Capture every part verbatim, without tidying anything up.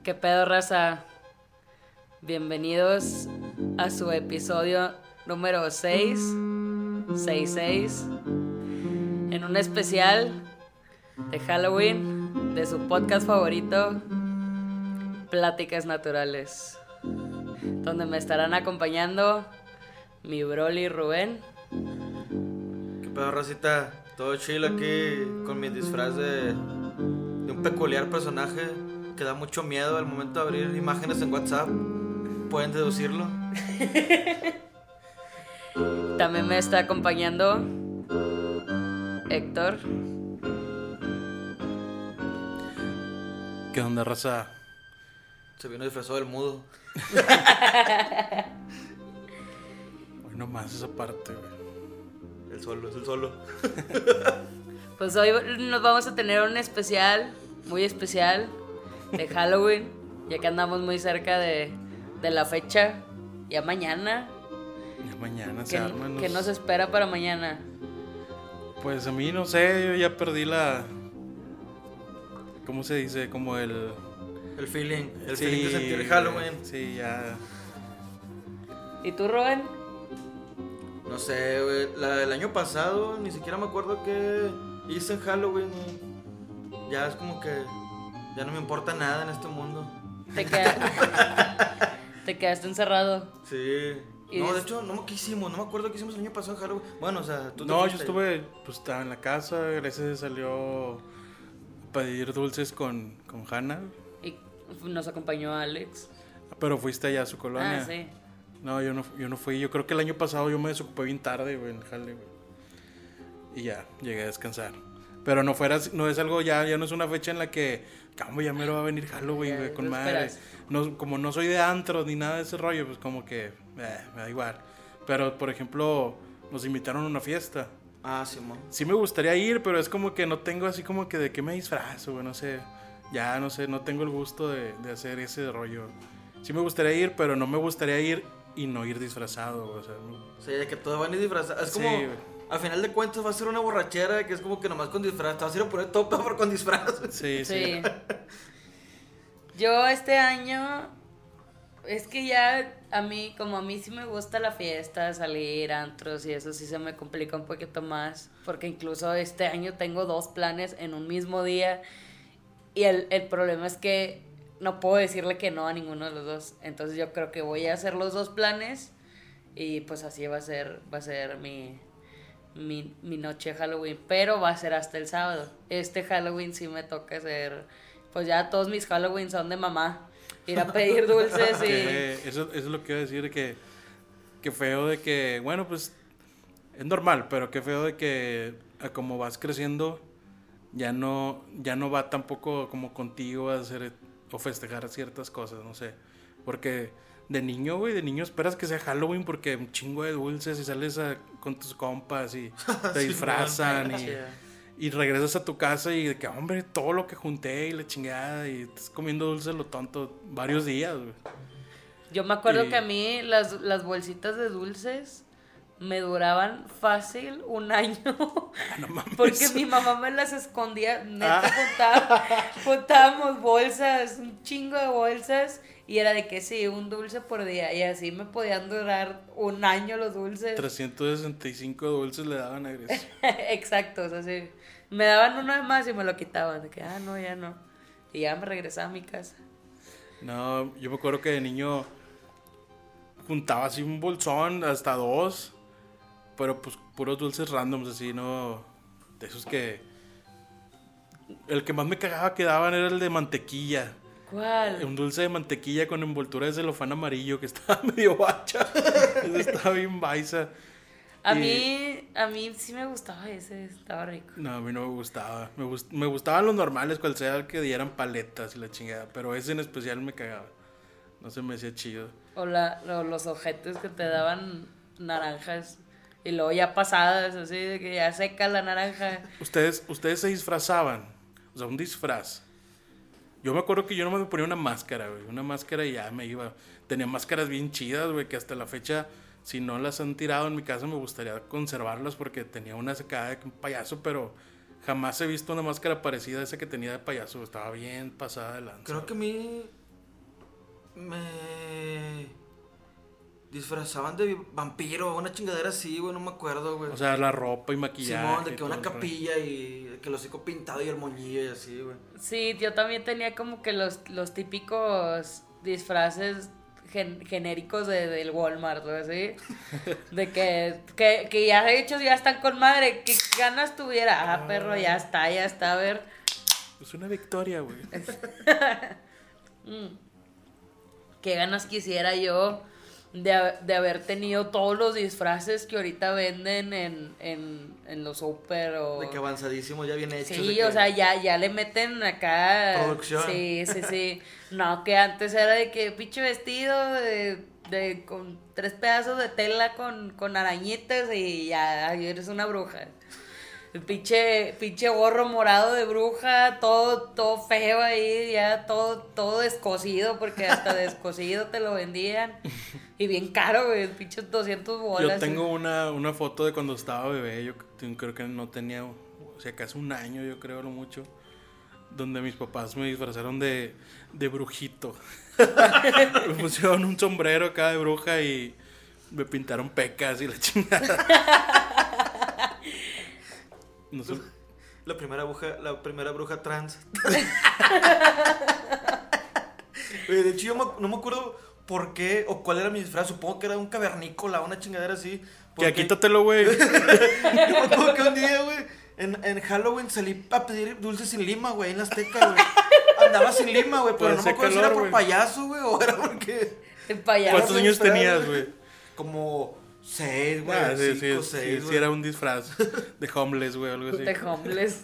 ¿Qué pedo, raza? Bienvenidos a su episodio número seis, seis seis, en un especial de Halloween de su podcast favorito, Pláticas Naturales, donde me estarán acompañando mi Broly Rubén. ¿Qué pedo, racita? Todo chill aquí con mi disfraz de, de un peculiar personaje que da mucho miedo al momento de abrir imágenes en WhatsApp. ¿Pueden deducirlo? También me está acompañando Héctor. ¿Qué onda, raza? Se vino disfrazado del mudo. Hoy nomás esa parte, güey. El solo, es el solo. Pues hoy nos vamos a tener un especial, muy especial, de Halloween, ya que andamos muy cerca de, de la fecha. Ya mañana. Ya mañana se ¿Qué, arman los... ¿Qué nos espera para mañana? Pues a mí no sé, yo ya perdí la... ¿Cómo se dice? Como el... El feeling, el sí, feeling de sentir Halloween. Sí, ya... ¿Y tú, Rubén? No sé, güey, la del año pasado ni siquiera me acuerdo qué hice en Halloween. Y ya es como que ya no me importa nada en este mundo. Te, queda... Te quedaste encerrado. Sí. Y No, de es- hecho, no, ¿qué hicimos? No me acuerdo qué hicimos el año pasado en Halloween. Bueno, o sea, tú te No, yo fuiste. estuve... Pues estaba en la casa, gracias salió a pedir dulces con, con Hannah. Y nos acompañó Alex. Pero fuiste allá a su colonia. Ah, sí. No, yo no, yo no fui. Yo creo que el año pasado yo me desocupé bien tarde, güey, en Jale, güey. Y ya, llegué a descansar. Pero no fuera, no es algo ya, ya no es una fecha en la que, cómo ya mero va a venir Halloween, Ya, güey, con lo madre. esperas. No, como no soy de antros ni nada de ese rollo, pues como que, eh, me da igual. Pero, por ejemplo, nos invitaron a una fiesta. Ah, sí, mo. Sí me gustaría ir, pero es como que no tengo así como que de qué me disfrazo, güey, no sé. Ya, no sé, no tengo el gusto de, de hacer ese rollo. Sí me gustaría ir, pero no me gustaría ir y no ir disfrazado, güey, o sea, no- O sea, de que todos van a ir disfrazados. Es Sí, como, güey. a final de cuentas va a ser una borrachera que es como que nomás con disfraz. Te vas a ir a poner todo peor con disfraz. Sí, sí. Sí. Yo este año, es que ya a mí, como a mí sí me gusta la fiesta, salir, antros y eso sí se me complica un poquito más, porque incluso este año tengo dos planes en un mismo día y el, el problema es que no puedo decirle que no a ninguno de los dos, entonces yo creo que voy a hacer los dos planes y pues así va a ser, va a ser mi... Mi, mi noche de Halloween, pero va a ser hasta el sábado. Este Halloween sí me toca hacer, pues ya todos mis Halloween son de mamá, ir a pedir dulces y... Que eso, eso es lo que iba a decir, que, que feo de que, bueno, pues es normal, pero qué feo de que a como vas creciendo ya no, ya no va tampoco como contigo a hacer o festejar ciertas cosas, no sé, porque de niño, güey, de niño esperas que sea Halloween porque un chingo de dulces y sales a- con tus compas y te Sí, disfrazan man. y... Y regresas a tu casa y de que, hombre, todo lo que junté y la chingada y estás comiendo dulce lo tonto varios días, güey. Yo me acuerdo Y- que a mí las, las bolsitas de dulces me duraban fácil un año. No mames. Porque mi mamá me las escondía, neta, Ah. juntaba- juntábamos bolsas, un chingo de bolsas, y era de que sí, un dulce por día, y así me podían durar un año los dulces. trescientos sesenta y cinco dulces le daban a Grecia. Exacto, o sea, sí, me daban uno de más y me lo quitaban, de que, ah, no, ya no, y ya me regresaba a mi casa. No, yo me acuerdo que de niño juntaba así un bolsón, hasta dos, pero pues puros dulces randoms, así, ¿no? De esos que... El que más me cagaba que daban era el de mantequilla. ¿Cuál? Un dulce de mantequilla con envoltura de celofán amarillo que estaba medio bacha. Ese estaba bien baisa. A Y- mí, a mí sí me gustaba ese, estaba rico. No, a mí no me gustaba. Me, gust- me gustaban los normales, cual sea que dieran paletas y la chingada. Pero ese en especial me cagaba. No se me hacía chido. O, la, o los ojetes que te daban naranjas y luego ya pasadas, así de que ya seca la naranja. Ustedes, ustedes se disfrazaban. O sea, un disfraz. Yo me acuerdo que yo nomás me ponía una máscara, güey. Una máscara y ya me iba. Tenía máscaras bien chidas, güey, que hasta la fecha, si no las han tirado en mi casa, me gustaría conservarlas porque tenía una sacada de un payaso, pero jamás he visto una máscara parecida a esa que tenía de payaso. Estaba bien pasada de lanza. Creo que a mí Me disfrazaban de vampiro, una chingadera así, güey, no me acuerdo, güey. O sea, la ropa y maquillaje. Simón, de y que todo una el rollo. capilla y que el hocico pintado y el moñillo y así, güey. Sí, yo también tenía como que los, los típicos disfraces gen- genéricos de, del Walmart, güey, ¿sí? De que, que, que ya de hecho ya están con madre, ¿qué ganas tuviera? Ah, perro, ya está, ya está, a ver. Es una victoria, güey. Mm. Qué ganas quisiera yo de, ha- de haber tenido todos los disfraces que ahorita venden en, en, en los super o... De que avanzadísimo, ya bien hecho. Sí, o sea, ya, ya le meten acá... Producción. Sí, sí, sí. No, que antes era de que pinche vestido de, de con tres pedazos de tela con, con arañitas y ya eres una bruja. El pinche, pinche gorro morado de bruja, todo, todo feo ahí, ya todo, todo descosido, porque hasta descosido te lo vendían. Y bien caro, güey, el pinche doscientos bolas. Yo tengo una, una foto de cuando estaba bebé, yo c- creo que no tenía, o sea, casi un año, yo creo, lo mucho, donde mis papás me disfrazaron de, de brujito. Me pusieron un sombrero acá de bruja y me pintaron pecas y la chingada. No sé, La primera bruja, la primera bruja trans. Oye, de hecho, yo me- no me acuerdo por qué o cuál era mi disfraz. Supongo que era un cavernícola, una chingadera así. que porque- quítatelo, güey. Yo me acuerdo que un día, güey, en, en Halloween salí a pedir dulces sin lima, güey, en la Azteca, güey. Andaba sin lima, güey, pero Por no me ese acuerdo si calor, era por güey. payaso, güey, o era porque... El payaso. ¿Cuántos Era años disfraz, tenías, güey? Como seis, güey, Ah, sí, sí, cinco, sí, seis, sí, güey. era un disfraz de homeless, güey, algo así. De homeless.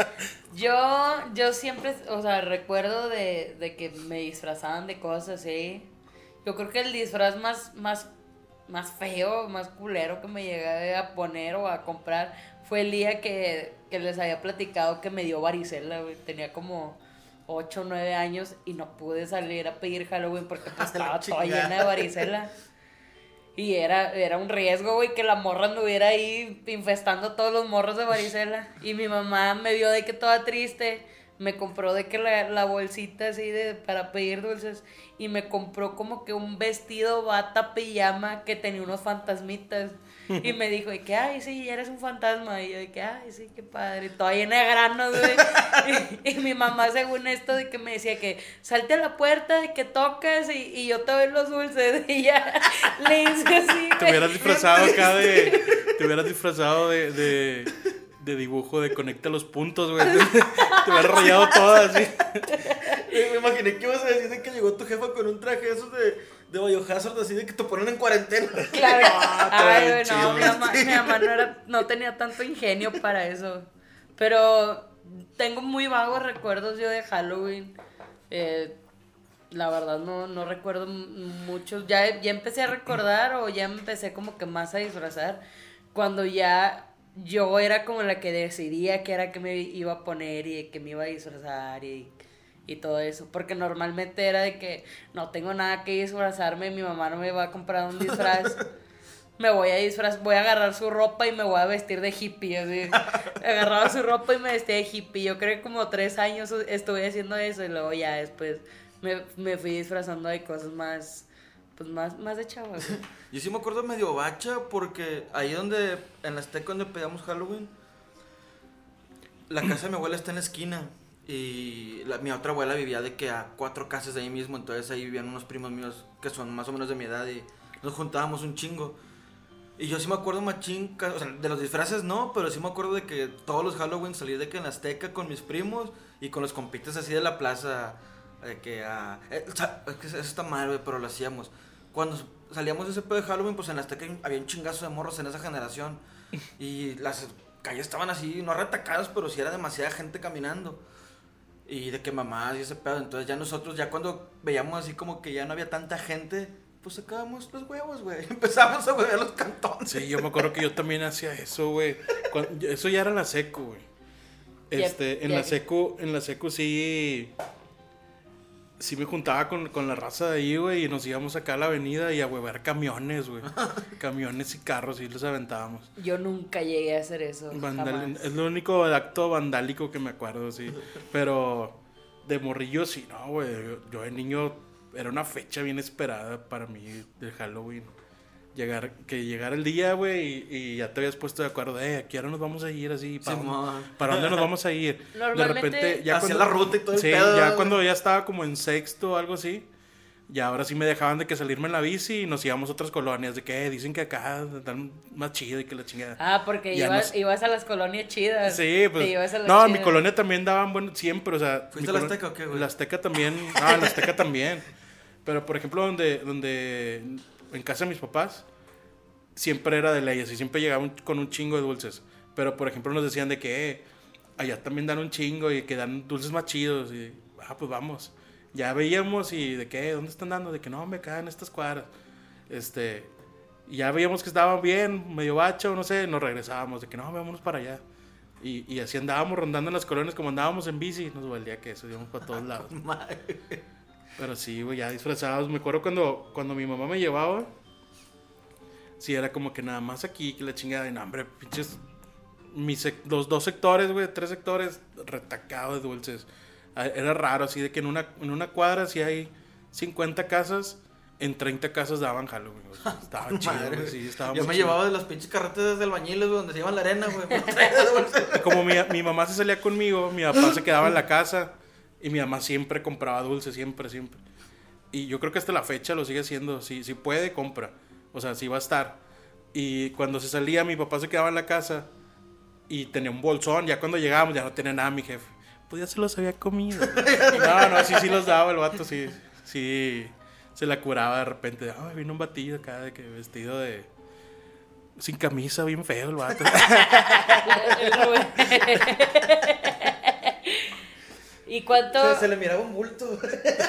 Yo, yo siempre, o sea, recuerdo de, de que me disfrazaban de cosas así. Yo creo que el disfraz más, más, más feo, más culero que me llegué a poner o a comprar fue el día que, que les había platicado que me dio varicela, güey. Tenía como ocho o nueve años y no pude salir a pedir Halloween porque pues, La estaba toda chingada. llena de varicela. Y era, era un riesgo, güey, que la morra anduviera ahí infestando a todos los morros de varicela. Y mi mamá me vio de que toda triste. Me compró de que la, la bolsita así de para pedir dulces. Y me compró como que un vestido bata pijama que tenía unos fantasmitas. Y me dijo de que, ay, sí, eres un fantasma. Y yo de que, ay, sí, qué padre. Y toda llena de granos, güey. Y, y mi mamá, según esto, de que me decía que salte a la puerta, de que tocas y, y yo te doy los dulces. Y ya le hice así, Te güey. hubieras disfrazado acá de. Te hubieras disfrazado de. de, de dibujo de conecta los puntos, güey. Te, te hubieras rayado todas así. Eh, Me imaginé que ibas a decir de que llegó tu jefa con un traje esos de, de Biohazard, así de que te ponen en cuarentena. Claro. Ay, bien güey, no, mi chido. mamá, mi mamá no, era, no tenía tanto ingenio para eso. Pero tengo muy vagos recuerdos yo de Halloween. Eh, la verdad no, no recuerdo m- muchos. Ya, ya empecé a recordar o ya me empecé como que más a disfrazar cuando ya yo era como la que decidía qué era que me iba a poner y que me iba a disfrazar y, y todo eso. Porque normalmente era de que no tengo nada que disfrazarme, mi mamá no me va a comprar un disfraz. Me voy a disfraz, voy a agarrar su ropa y me voy a vestir de hippie, así. Agarraba su ropa y me vestía de hippie. Yo creo que como tres años estuve haciendo eso y luego ya después me, me fui disfrazando de cosas más, pues más, más de chava, güey. Yo sí me acuerdo medio bacha porque ahí donde, en la Azteca donde pedíamos Halloween, la casa de mi abuela está en la esquina y la- mi otra abuela vivía de que a cuatro casas de ahí mismo, entonces ahí vivían unos primos míos que son más o menos de mi edad y nos juntábamos un chingo. Y yo sí me acuerdo machín, ca- o sea, de los disfraces no, pero sí me acuerdo de que todos los Halloween salí de que en la Azteca con mis primos y con los compitas así de la plaza, de que a... eh, o sea, es que eso está mal, güey, pero lo hacíamos. Cuando salíamos de ese pedo de Halloween, pues en la Azteca había un chingazo de morros en esa generación y las calles estaban así, no retacadas, pero sí era demasiada gente caminando. Y de que mamás y ese pedo, entonces ya nosotros, ya cuando veíamos así como que ya no había tanta gente, pues sacábamos los huevos, güey. Empezamos a huevear los cantones. Sí, yo me acuerdo que yo también hacía eso, güey. Cuan- Eso ya era la secu, güey. Ya- Este, en ya- la secu, en la secu sí. Sí me juntaba con, con la raza de ahí, güey, y nos íbamos acá a la avenida y a huevar camiones, güey. Camiones y carros y los aventábamos. Yo nunca llegué a hacer eso. Vandal- jamás. es lo único acto vandálico que me acuerdo, sí. Pero de morrillo sí, no, güey. Yo, yo de niño era una fecha bien esperada para mí de Halloween. Llegar, que llegara el día, güey, y, y ya te habías puesto de acuerdo, eh, aquí ahora nos vamos a ir así, ¿para, dónde, ¿para dónde nos vamos a ir? Normalmente, de repente, ya hacia cuando, la ruta y todo el sí, pedo. ya cuando ya estaba como en sexto o algo así, ya ahora sí me dejaban de que salirme en la bici y nos íbamos a otras colonias, de que eh, dicen que acá están más chido y que la chingada. Ah, porque ibas, nos... ibas a las colonias chidas. Sí, pues, ibas a las no, chidas. En mi colonia también daban, bueno, siempre, o sea. ¿Fuiste a la Azteca o qué, güey? La Azteca también, ah, la Azteca también, pero por ejemplo, donde, donde, en casa de mis papás, siempre era de leyes y siempre llegaban con un chingo de dulces. Pero, por ejemplo, nos decían de que eh, allá también dan un chingo y que dan dulces más chidos. Y, ah, pues vamos. Ya veíamos y de que, ¿dónde están dando? De que no, me caen estas cuadras. Este, y ya veíamos que estaban bien, medio bacho, no sé, nos regresábamos. De que no, vámonos para allá. Y, y así andábamos rondando en las colonias como andábamos en bici. Nos valía que eso, íbamos para todos lados. Pero sí, güey, ya disfrazados. Me acuerdo cuando, cuando mi mamá me llevaba. Sí, era como que nada más aquí, que la chingada de hambre, pinches. Mis sec- los dos sectores, güey, tres sectores retacados de dulces. Era raro, así de que en una, en una cuadra, si hay cincuenta casas, en treinta casas daban Halloween, güey. Estaba chido, güey, sí, estaba Yo muy me chido. llevaba de las pinches carretas de albañiles, güey, donde se llevan la arena, güey. Como mi, mi mamá se salía conmigo, mi papá se quedaba en la casa y mi mamá siempre compraba dulces, siempre, siempre. Y yo creo que hasta la fecha lo sigue haciendo. Si, si puede, compra. O sea, sí va a estar. Y cuando se salía, mi papá se quedaba en la casa y tenía un bolsón. Ya cuando llegábamos, ya no tenía nada mi jefe. Pues ya se los había comido. No, no, sí, sí los daba el vato, sí. Sí, se la curaba de repente. Ah, vino un batillo acá de que vestido de... Sin camisa, bien feo el vato. ¿Y cuánto...? Se, se le miraba un bulto.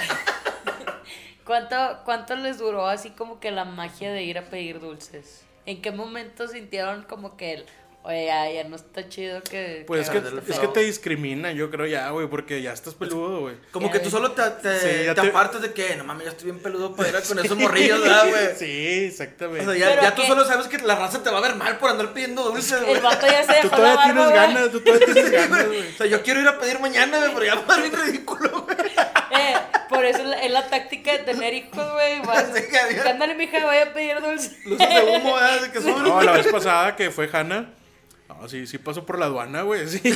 ¿Cuánto, ¿Cuánto les duró así como que la magia de ir a pedir dulces? ¿En qué momento sintieron como que el, oye, ya, ya no está chido que... Pues que es que, es que te discrimina, yo creo ya, güey, porque ya estás peludo, güey. Como que tú solo te, te, Sí, ya te te- apartas de que, no mames, ya estoy bien peludo para ir a con esos morrillos, ¿verdad, güey? Sí, exactamente. O sea, ya, Pero ya tú que- solo sabes que la raza te va a ver mal por andar pidiendo dulces, güey. El vato ya se Tú dejó la todavía tienes barba, güey. ganas, tú todavía tienes ganas, O güey. sea, yo quiero ir a pedir mañana, güey, pero ya va a ser ridículo, güey. Eh, por eso es la, es la táctica de tener hijos, güey. Vas- Sí, que había- Ándale, mija, voy a pedir dulces. Luces de humo, ¿verdad? De que son. No, la vez pasada que fue Hanna, no, sí, sí pasó por la aduana, güey, sí.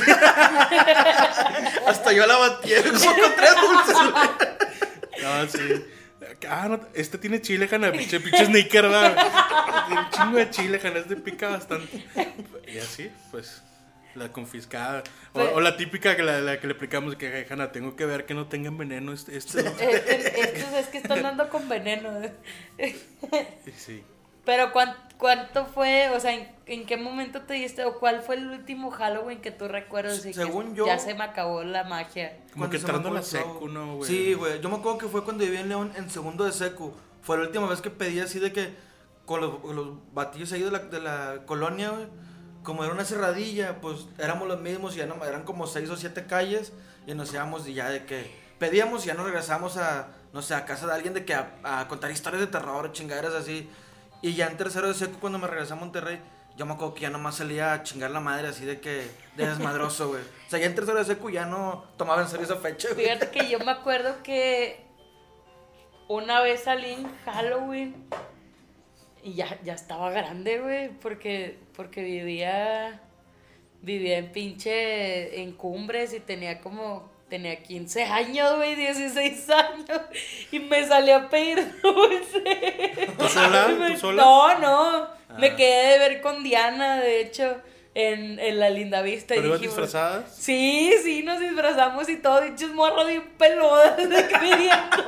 Hasta yo la batí como con tres dulces, güey. No, sí. Ah, no, este tiene chile, Hanna, pinche, pinche sneaker, ¿verdad? Tiene un chingo de chile, Hanna, este pica bastante. Y así, pues, la confiscada. O, o la típica que, la, la que le explicamos que, "Ay, Hanna, tengo que ver que no tengan veneno este... este Este- Estos es que están dando con veneno. Y sí. Pero ¿cuán- ¿cuánto fue? O sea, ¿en, en qué momento te diste? ¿O cuál fue el último Halloween que tú recuerdas? Y que Según yo- ya se me acabó la magia. Como que Cuando se me entrando a la fue el secu, clavo. ¿no, güey? Sí, güey. Yo me acuerdo que fue cuando vivía en León en segundo de secu. Fue la última vez que pedí así de que con los, con los batillos ahí de la, de la colonia, güey. Como era una cerradilla, pues éramos los mismos y ya no, eran como seis o siete calles y nos íbamos y ya de que pedíamos y ya nos regresamos a, no sé, a casa de alguien de que a, a contar historias de terror, chingaderas así. Y ya en tercero de secu cuando me regresé a Monterrey, yo me acuerdo que ya nomás salía a chingar la madre así de que, de desmadroso, güey. O sea, ya en tercero de secu ya no tomaba en serio esa fecha, güey. Fíjate que yo me acuerdo que una vez salí en Halloween y ya, ya estaba grande, güey, porque, porque vivía, vivía en pinche, en Cumbres y tenía como, tenía quince años, güey, dieciséis años y me salí a pedir dulce. ¿Tú sola? Y me- ¿Tú sola? No, no, me Ah. quedé de ver con Diana, de hecho, en, en la Linda Vista. y ¿Pero ibas dijimos, disfrazadas? Sí, sí, nos disfrazamos y todo, dichos morros bien peludas de que pidiendo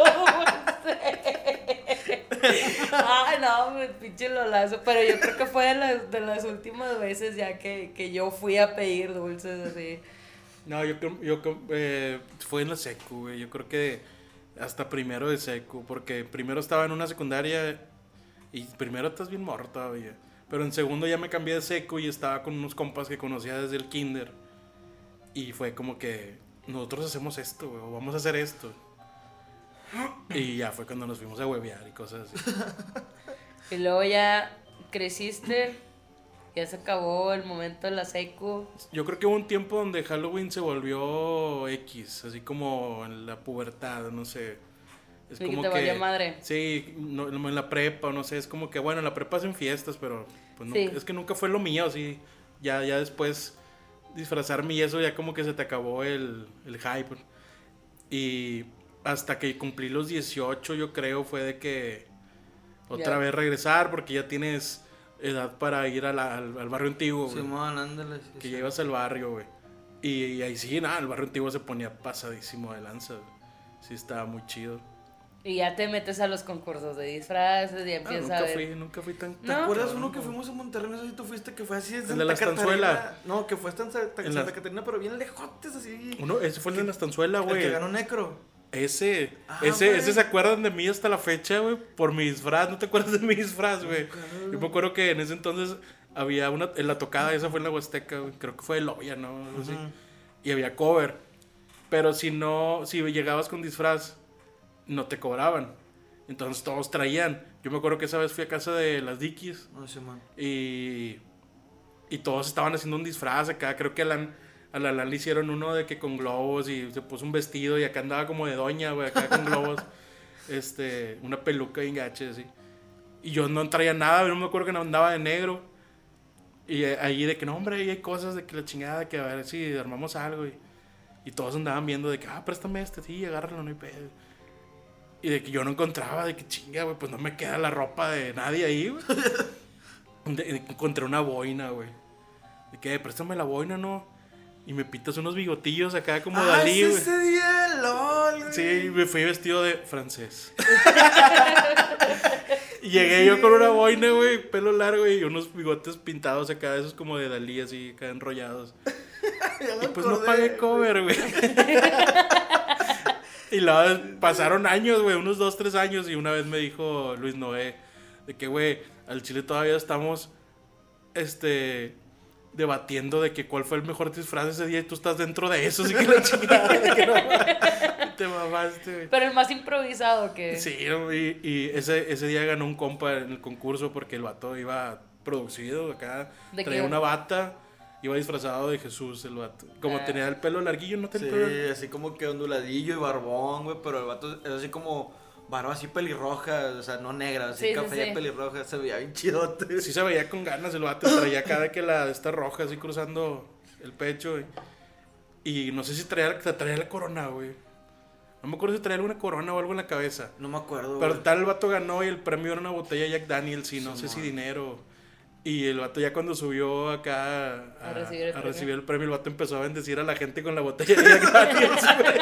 dulce. Ay, no, me pinche lolazo. Pero yo creo que fue de las, de las últimas veces ya que, que yo fui a pedir dulces así. No, yo creo, yo creo, eh, fue en la secu, güey. Yo creo que hasta primero de secu, porque primero estaba en una secundaria y primero estás bien morro todavía. Pero en segundo ya me cambié de secu y estaba con unos compas que conocía desde el kinder. Y fue como que nosotros hacemos esto, güey, o vamos a hacer esto. Y ya fue cuando nos fuimos a huevear y cosas así. Y luego ya creciste, ya se acabó el momento de la secu. Yo creo que hubo un tiempo donde Halloween se volvió X, así como en la pubertad, no sé. Es Sí, que como te que... valía madre. Sí, no, no, en la prepa, no sé, es como que, bueno, en la prepa hacen fiestas, pero pues Sí. nunca- es que nunca fue lo mío, sí. Ya, ya después disfrazarme y eso ya como que se te acabó el, el hype. Y hasta que cumplí los dieciocho, yo creo, fue de que otra Ya. vez regresar, porque ya tienes edad para ir a la- al, al barrio antiguo, güey. Simón, ándale. sí, Que sí. llevas al barrio, güey. Y, y ahí sí, nada, el barrio antiguo se ponía pasadísimo de lanza, güey. Sí, estaba muy chido. Y ya te metes a los concursos de disfraces y Ah, empiezas nunca a ver. fui, nunca fui tan... ¿Te ¿No? acuerdas cabrón, uno que güey. fuimos a Monterrey? No sé si tú fuiste, que fue así. Es ¿El de la estanzuela? No, que fue hasta en Santa, En Santa la- Catarina, pero bien lejotes así. Uno, ese fue el de la estanzuela, El güey. que ganó Necro. Ese, Ah, ese, güey. ese se acuerdan de mí hasta la fecha, güey, por mi disfraz. ¿No te acuerdas de mi disfraz, güey? Claro. Yo me acuerdo que en ese entonces había una, en la tocada, esa fue en la Huasteca, güey. Creo que fue de Loya, ¿no? Algo así. Ujú. Y había cover. Pero si no, si llegabas con disfraz, no te cobraban. Entonces todos traían. Yo me acuerdo que esa vez fui a casa de las Dickies No sé, man. y, y todos estaban haciendo un disfraz acá. Creo que a la, a la Alan le hicieron uno de que con globos y se puso un vestido y acá andaba como de doña, güey, acá con globos. Este, una peluca y gache, así. Y yo no traía nada, yo no me acuerdo que no andaba de negro. Y eh, ahí de que no, hombre, ahí hay cosas de que la chingada, que a ver si armamos algo. Y, y todos andaban viendo de que, ah, préstame este, sí, agárralo, no hay pedo. Y de que yo no encontraba, de que chinga, güey, pues no me queda la ropa de nadie ahí, güey. De- de que encontré una boina, güey. De que, préstame la boina, ¿no? Y me pintas unos bigotillos acá como Ah, Dalí, es güey. ese día, lol, güey. Sí, me fui vestido de francés. Y llegué yo con una boina, güey, pelo largo y unos bigotes pintados acá, esos como de Dalí, así, acá enrollados. Ya me Y pues no acordé, pagué cover, güey. Y luego pasaron años, güey, unos dos, tres años. Y una vez me dijo Luis Noé, de que, güey, al Chile todavía estamos, este, debatiendo de que cuál fue el mejor disfraz ese día. Y tú estás dentro de eso, así que la chingada, de que no, te mamaste, güey. Pero el más improvisado que. Sí, y, y ese, ese día ganó un compa en el concurso porque el vato iba producido acá, ¿De traía qué? una bata, iba disfrazado de Jesús el vato. Como Ah. tenía el pelo larguillo, no tenía Sí, el pelo larguillo. así como que onduladillo y barbón, güey, pero el vato es así como barba así pelirroja, o sea, no negra, así Sí, sí, café sí. pelirroja, se veía bien chidote. Sí se veía con ganas el vato, traía acá de que la esta roja así cruzando el pecho. Y, y no sé si traía, traía la corona, güey. No me acuerdo si traía alguna corona o algo en la cabeza. No me acuerdo, Pero güey. tal, el vato ganó y el premio era una botella de Jack Daniels y no Sí, sé si man. dinero. Y el vato ya cuando subió acá a, A recibir el a premio. recibir el premio, el vato empezó a bendecir a la gente con la botella de Jack Daniels, güey.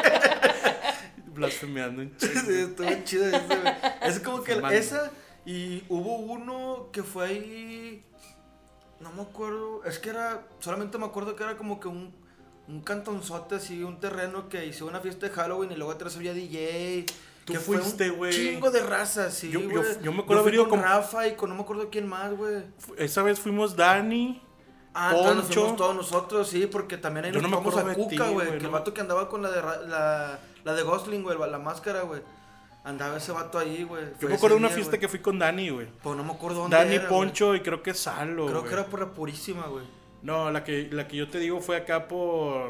Blasfemeando un chingo. Sí, estuvo chido ese, güey. Es como que Fumando. esa y hubo uno que fue ahí, no me acuerdo, es que era, solamente me acuerdo que era como que un, un cantonzote así, un terreno que hizo una fiesta de Halloween y luego atrás había D J. Tú que fue un fuiste, güey. Chingo de raza, sí, Yo- yo- güey. yo me acuerdo fui haber ido con con- Rafa y con no me acuerdo quién más, güey. Esa vez fuimos Dani. Ah, entonces nos Poncho. fuimos todos nosotros, sí, porque también ahí Yo nos no me topamos a acuerdo de ti, Cuca, güey. güey, Que el no. vato que andaba con la de, Ra- la, la de Gosling, güey, la máscara, güey. Andaba ese vato ahí, güey. Yo me acuerdo de una fiesta que fui con Dani, güey. Pues no me acuerdo dónde Dani, era, Poncho y creo que Salo, güey. Creo güey. que era por la Purísima, güey. No, la que, la que yo te digo fue acá por...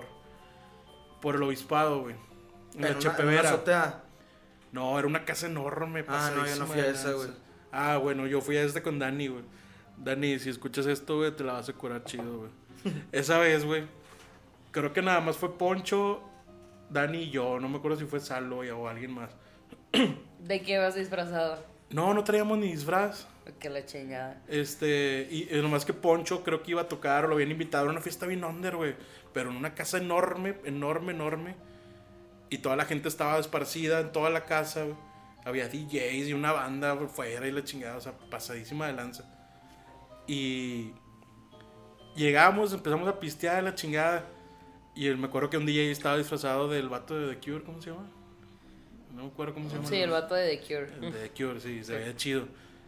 Por el obispado, güey. En la En una, en una Chepevera. azotea. No, era una casa enorme. Ah, no, yo no pasadísima fui a de esa, lanza. güey. Ah, bueno, yo fui a esta con Dani, güey. Dani, si escuchas esto, güey, te la vas a curar chido, güey. Esa vez, güey, creo que nada más fue Poncho, Dani y yo. No me acuerdo si fue Salo güey, o alguien más. ¿De qué vas disfrazado? No, no traíamos ni disfraz. Que la chingada. Este, y, y nomás que Poncho creo que iba a tocar o lo habían invitado a una fiesta bien under, güey. Pero en una casa enorme, enorme, enorme. Y toda la gente estaba esparcida en toda la casa, güey. Había D Js y una banda por fuera y la chingada, o sea, pasadísima de lanza. Y llegamos, empezamos a pistear la chingada. Y me acuerdo que un D J estaba disfrazado del vato de The Cure, ¿cómo se llama? No me acuerdo cómo se llama. Sí, el vato de The Cure. El de The Cure, sí, se veía chido.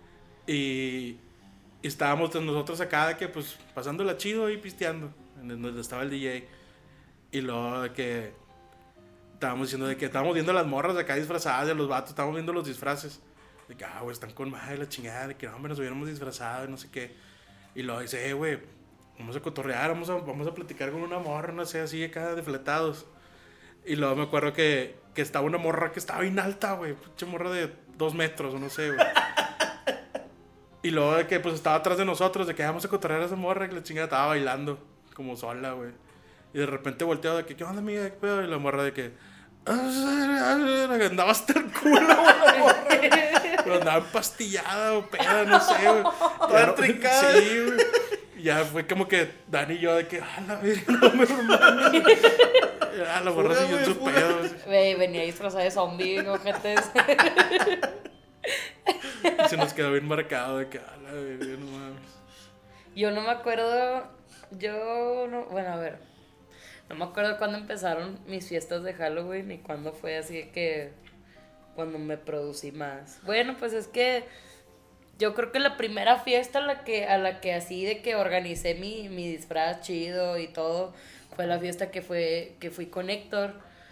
Y, y estábamos nosotros acá de que, pues, pasándola chido y pisteando, en donde estaba el D J. Y luego de que estábamos diciendo de que estábamos viendo las morras de acá disfrazadas de los vatos, estábamos viendo los disfraces. De que, ah, güey, están con madre la chingada, de que no, me nos hubiéramos disfrazado y no sé qué. Y luego dice, eh, güey, vamos a cotorrear, vamos a, vamos a platicar con una morra, no sé, así acá de fletados. Y luego me acuerdo que que estaba una morra que estaba bien alta, güey. Pinche morra de dos metros o no sé, güey. Y luego de que pues estaba atrás de nosotros, de que vamos a cotorrear a esa morra, que la chingada estaba bailando como sola, güey. Y de repente volteaba de que, ¿qué onda, amiga? ¿Qué pedo? Y la morra de que... andaba hasta el culo, güey. Pero andaba empastillada o peda, no sé, güey. Toda trincada. Sí, güey. Ya fue como que Dani y yo de que, ah, la verga, no me mames. Ah, la morra siguió en su pedo. Güey, venía disfrazada de zombie, ojetes. Y se nos quedó bien marcado de que, ah, la verga, no mames. Yo no me acuerdo, yo no, bueno, a ver, no me acuerdo cuándo empezaron mis fiestas de Halloween y cuándo fue así que, cuando me producí más. Bueno, pues es que yo creo que la primera fiesta a la que, a la que así de que organicé mi, mi disfraz chido y todo, fue la fiesta que fue, que fui con Héctor,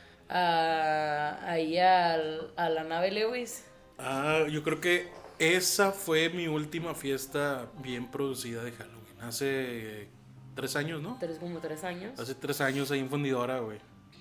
a, ahí al, a la nave Lewis. Ah, yo creo que esa fue mi última fiesta bien producida de Halloween. Hace tres años, ¿no? Tres, como tres años. Hace tres años ahí en Fundidora, güey.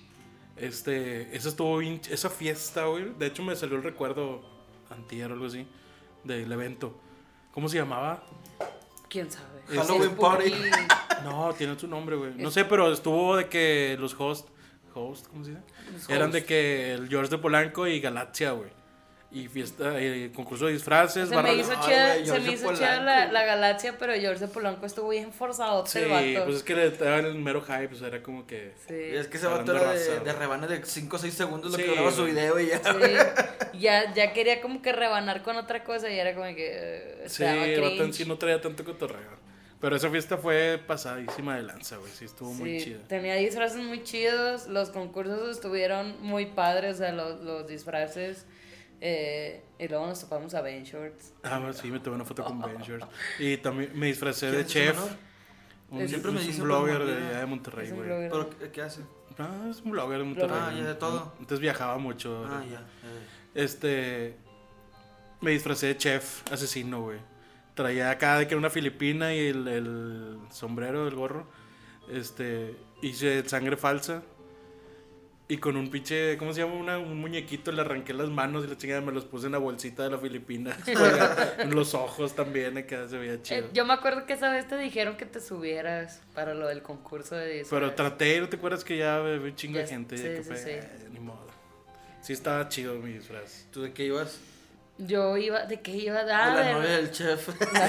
Este, esa estuvo bien, esa fiesta, güey. De hecho me salió el recuerdo antier o algo así del evento. ¿Cómo se llamaba? ¿Quién sabe? Halloween Es Party. spooky. No, tiene su nombre, güey. No sé, pero estuvo de que los host, host, ¿cómo se dice? Los Eran host. de que el George de Polanco y Galaxia, güey. Y fiesta, eh, concurso de disfraces. Se barra- me hizo Ay, chida, güey, se me George hizo Polanco. chida la, la galaxia, pero George Polanco estuvo bien forzado Sí, el vato. pues es que le daban el mero hype, pues era como que... Sí. Es que ese Hablando vato era raza, de, güey. de rebane de cinco o seis segundos lo Sí, que graba su güey. video y ya. Sí. Ya, ya quería como que rebanar con otra cosa y era como que eh, Sí, estaba el vato en cringe. sí no traía tanto cotorreo. Pero esa fiesta fue pasadísima de lanza, güey. Sí, estuvo muy Sí, chida. tenía disfraces muy chidos, los concursos estuvieron muy padres, o sea, los, los disfraces. Eh, y luego nos topamos a Ben Shorts. Ah, bueno, sí, me tomé una foto con Ben Shorts. Y también me disfracé ¿Quién de es ese chef. menor? Un, Siempre me es dicen, un blogger pero no de me allá de Es Monterrey, un güey. blogger. ¿Pero qué, qué hace? Ah, es un blogger de Monterrey. Ah, ya, de todo. Entonces viajaba mucho. Ah, ya. ya. Este. Me disfracé de chef asesino, güey. Traía acá de que era una filipina y el, el sombrero, el gorro. Este. Hice sangre falsa. Y con un pinche, ¿cómo se llama? Una, un muñequito, le arranqué las manos y la chingada me los puse en la bolsita de la filipina. En los ojos también, acá se veía chido. Eh, yo me acuerdo que esa vez te dijeron que te subieras para lo del concurso de disfraz. Pero traté, ¿no te acuerdas que ya había un chingo de Ya, gente? sí, que sí, fue, sí. "Eh, ni modo". Sí estaba chido mi disfraz. ¿Tú de qué ibas? Yo iba, ¿de qué iba? De Ah, la de, novia del chef.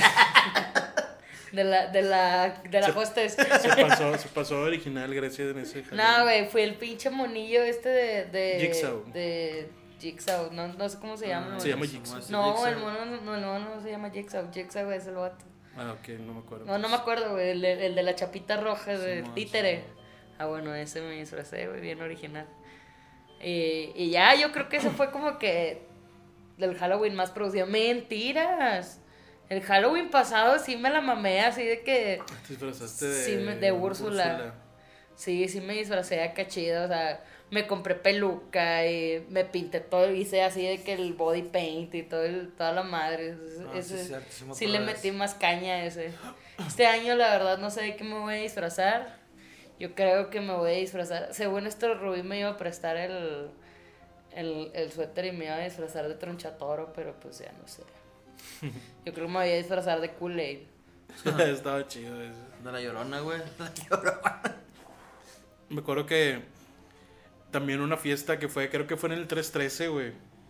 de la, de la, de la Se- hostess. Se pasó, se pasó original Grecia en ese No, güey, fue el pinche monillo este de... de Jigsaw. De Jigsaw, no, no sé cómo se llama. Se llama güey. Jigsaw. No, el mono no, el mono no se llama Jigsaw, Jigsaw es el vato. Ah, ok, no me acuerdo. No, no me acuerdo, güey, el, de- el de la chapita roja, del Simón, títere. Ah, bueno, ese me disfracé, güey, bien original. Y, y ya, yo creo que ese fue como que del Halloween más producido. Mentiras. El Halloween pasado sí me la mamé así de que... Te disfrazaste de, Sí, me- de Úrsula. Sí, sí me disfracé acá chido, o sea, me compré peluca y me pinté todo, hice así de que el body paint y todo el, toda la madre. Ese- Ah, sí, ese- es cierto, sí me sí le acuerdo de metí eso. más caña a ese. Este año la verdad no sé de qué me voy a disfrazar. Yo creo que me voy a disfrazar. Según esto, Rubí me iba a prestar el, el, el suéter y me iba a disfrazar de tronchatoro, pero pues ya no sé. Yo creo que me voy a disfrazar de Kool-Aid. Estaba chido eso. De la llorona, güey. La llorona. Me acuerdo que también una fiesta que fue, creo que fue en el tres trece, güey.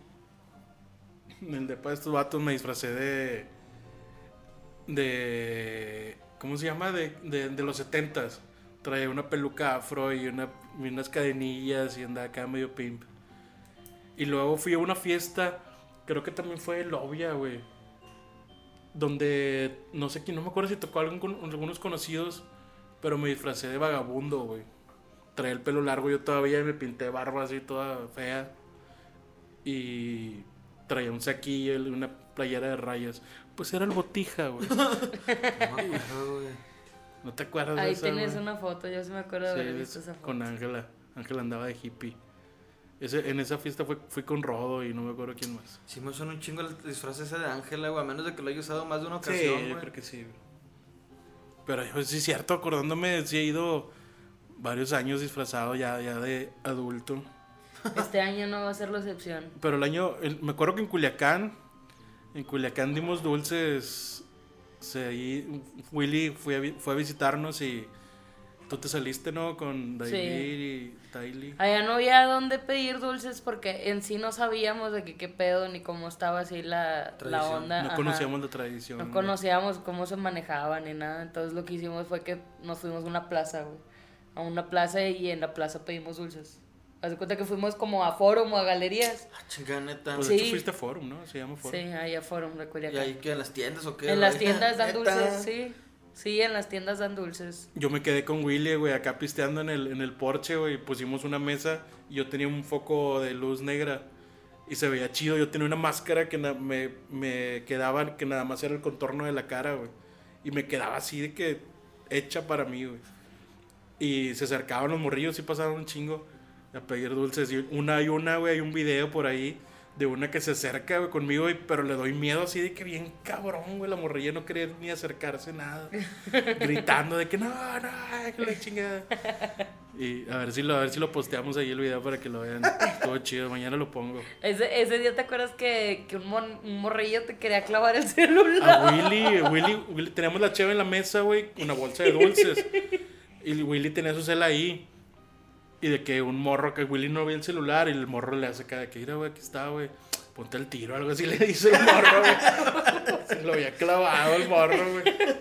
En el depa de estos vatos me disfracé de. De. ¿Cómo se llama? De, de, de los setentas. Traía una peluca afro y, una, y unas cadenillas y andaba acá medio pimp. Y luego fui a una fiesta, creo que también fue de Lovia, güey. Donde, no sé quién, no me acuerdo si tocó algún, con- algunos conocidos, pero me disfracé de vagabundo, güey. Traía el pelo largo yo todavía y me pinté barba así toda fea. Y traía un saquillo y una playera de rayas. Pues era el Botija, güey. No me acuerdo, güey. ¿No te acuerdas de Ahí eso? tienes güey? una foto, yo sí me acuerdo de Sí, haber visto es- esa foto. con Ángela. Ángela andaba de hippie. Ese, en esa fiesta fue, fui con Rodo y no me acuerdo quién más. Sí me suena un chingo el disfraz ese de Ángela, güey. A menos de que lo haya usado más de una Sí, ocasión, yo güey. creo que sí. güey. Pero pues, sí es cierto, acordándome, sí he ido varios años disfrazado ya, ya de adulto. Este año no va a ser la excepción. Pero el año, el- me acuerdo que en Culiacán, en Culiacán dimos dulces. Se, ahí, Willy fue a, vi- fue a visitarnos y tú te saliste, ¿no? Con David Sí. y Tylee. Allá no había dónde pedir dulces porque en sí no sabíamos de qué, qué pedo ni cómo estaba así la, la Tradición. onda. No ajá. conocíamos la tradición. No güey. conocíamos cómo se manejaban ni nada. Entonces lo que hicimos fue que nos fuimos a una plaza, güey. A una plaza y en la plaza pedimos dulces. Haz de cuenta que fuimos como a Forum o a galerías. Ah, chingada, neta. Pues Sí. de hecho fuiste a Forum, ¿no? Se llama Forum. Sí, ahí a Forum de ¿Y Culiacán. ahí que en las tiendas o qué? En las güey? tiendas dan ¿Neta? dulces, sí. Sí, en las tiendas dan dulces. Yo me quedé con Willy, güey, acá pisteando en el, en el porche, güey. Pusimos una mesa y yo tenía un foco de luz negra y se veía chido. Yo tenía una máscara que na- me, me quedaba, que nada más era el contorno de la cara, güey. Y me quedaba así de que hecha para mí, güey. Y se acercaban los morrillos y pasaban un chingo a pedir dulces. Y una y una, güey, hay un video por ahí de una que se acerca, güey, conmigo, güey, pero le doy miedo así de que bien cabrón, güey. La morrilla no quería ni acercarse nada. Gritando de que no, no, que la chingada. Y a ver si lo, a ver si lo posteamos ahí el video para que lo vean. Estuvo chido, mañana lo pongo. Ese, ese día te acuerdas que, que un, mon- un morrillo te quería clavar el celular. A Willy, Willy, Willy, teníamos la cheve en la mesa, güey, una bolsa de dulces. Y Willy tenía su cel ahí. Y de que un morro, que Willy no veía el celular, y el morro le hace acá de que, mira, güey, aquí está, güey, ponte el tiro, algo así le dice el morro, güey. Se lo había clavado el morro, güey.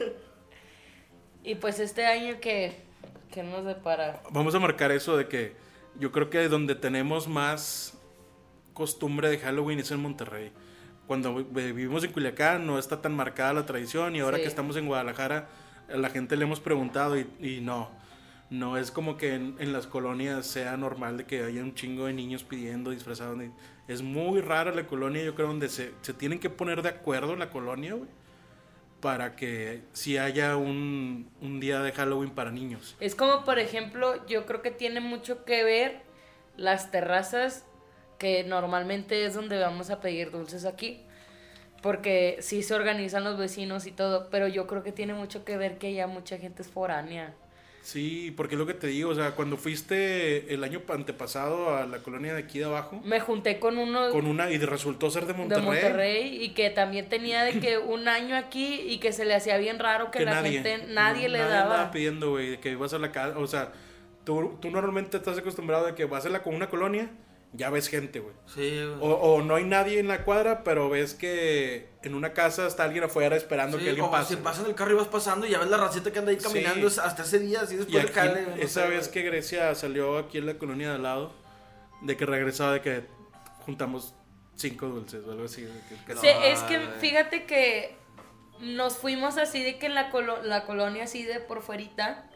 Y pues este año que, que nos depara. Vamos a marcar eso de que yo creo que donde tenemos más costumbre de Halloween es en Monterrey. Cuando vi- vivimos en Culiacán no está tan marcada la tradición y ahora Sí. que estamos en Guadalajara a la gente le hemos preguntado y, y no. No es como que en, en las colonias sea normal de que haya un chingo de niños pidiendo disfrazados. ni- Es muy rara la colonia, yo creo, donde se, se tienen que poner de acuerdo en la colonia, güey, para que sí haya un, un día de Halloween para niños. Es como, por ejemplo, yo creo que tiene mucho que ver las terrazas, que normalmente es donde vamos a pedir dulces aquí. Porque sí se organizan los vecinos y todo, pero yo creo que tiene mucho que ver que ya mucha gente es foránea. Sí, porque es lo que te digo, o sea, cuando fuiste el año antepasado a la colonia de aquí de abajo, Me junté con uno con una, y resultó ser de de Monterrey, Monterrey y que también tenía de que un año aquí y que se le hacía bien raro que, que la nadie, gente, nadie le nadie daba. andaba pidiendo, güey, de que ibas a la casa, o sea, tú, tú normalmente estás acostumbrado de que vas a la con una colonia, ya ves gente, güey. Sí, güey. O, o no hay nadie en la cuadra, pero ves que en una casa está alguien afuera esperando Sí, que alguien o pase. si vas en el carro y vas pasando y ya ves la racita que anda ahí Sí. caminando es- hasta ese día, así Y después del aquí, jale. no esa sé, vez güey. que Grecia salió aquí en la colonia de al lado, de que regresaba, de que juntamos cinco dulces o algo así. de que- que- Sí, No, es que güey. fíjate que nos fuimos así de que en la, colo- la colonia así de por fuerita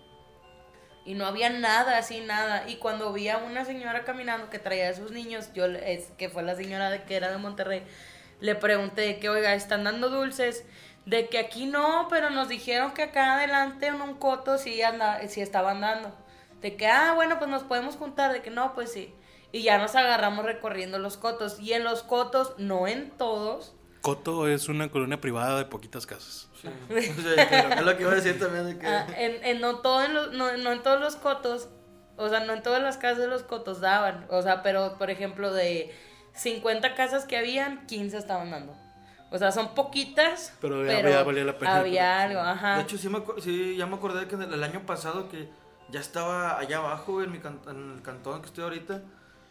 y no había nada, así nada. Y cuando vi a una señora caminando que traía a sus niños, yo le- es que fue la señora de que era de Monterrey, le pregunté de que, oiga, ¿están dando dulces? De que aquí no, pero nos dijeron que acá adelante en un coto sí, anda, sí estaban dando. De que, ah, bueno, pues nos podemos juntar. De que no, pues sí. Y ya nos agarramos recorriendo los cotos. Y en los cotos, no en todos, Coto es una colonia privada de poquitas casas. Sí. Sí, pero es lo que iba a decir también de que... ah, en, en no, todo en los, no, no en todos los cotos, o sea, no en todas las casas de los cotos daban. O sea, pero por ejemplo, de cincuenta casas que habían, quince estaban dando. O sea, son poquitas, Pero pero, ya- ya valía la pena. había algo, ajá. De hecho, sí, me, acu- sí, ya me acordé que en el, el año pasado que ya estaba allá abajo, güey, en, mi can- en el cantón que estoy ahorita.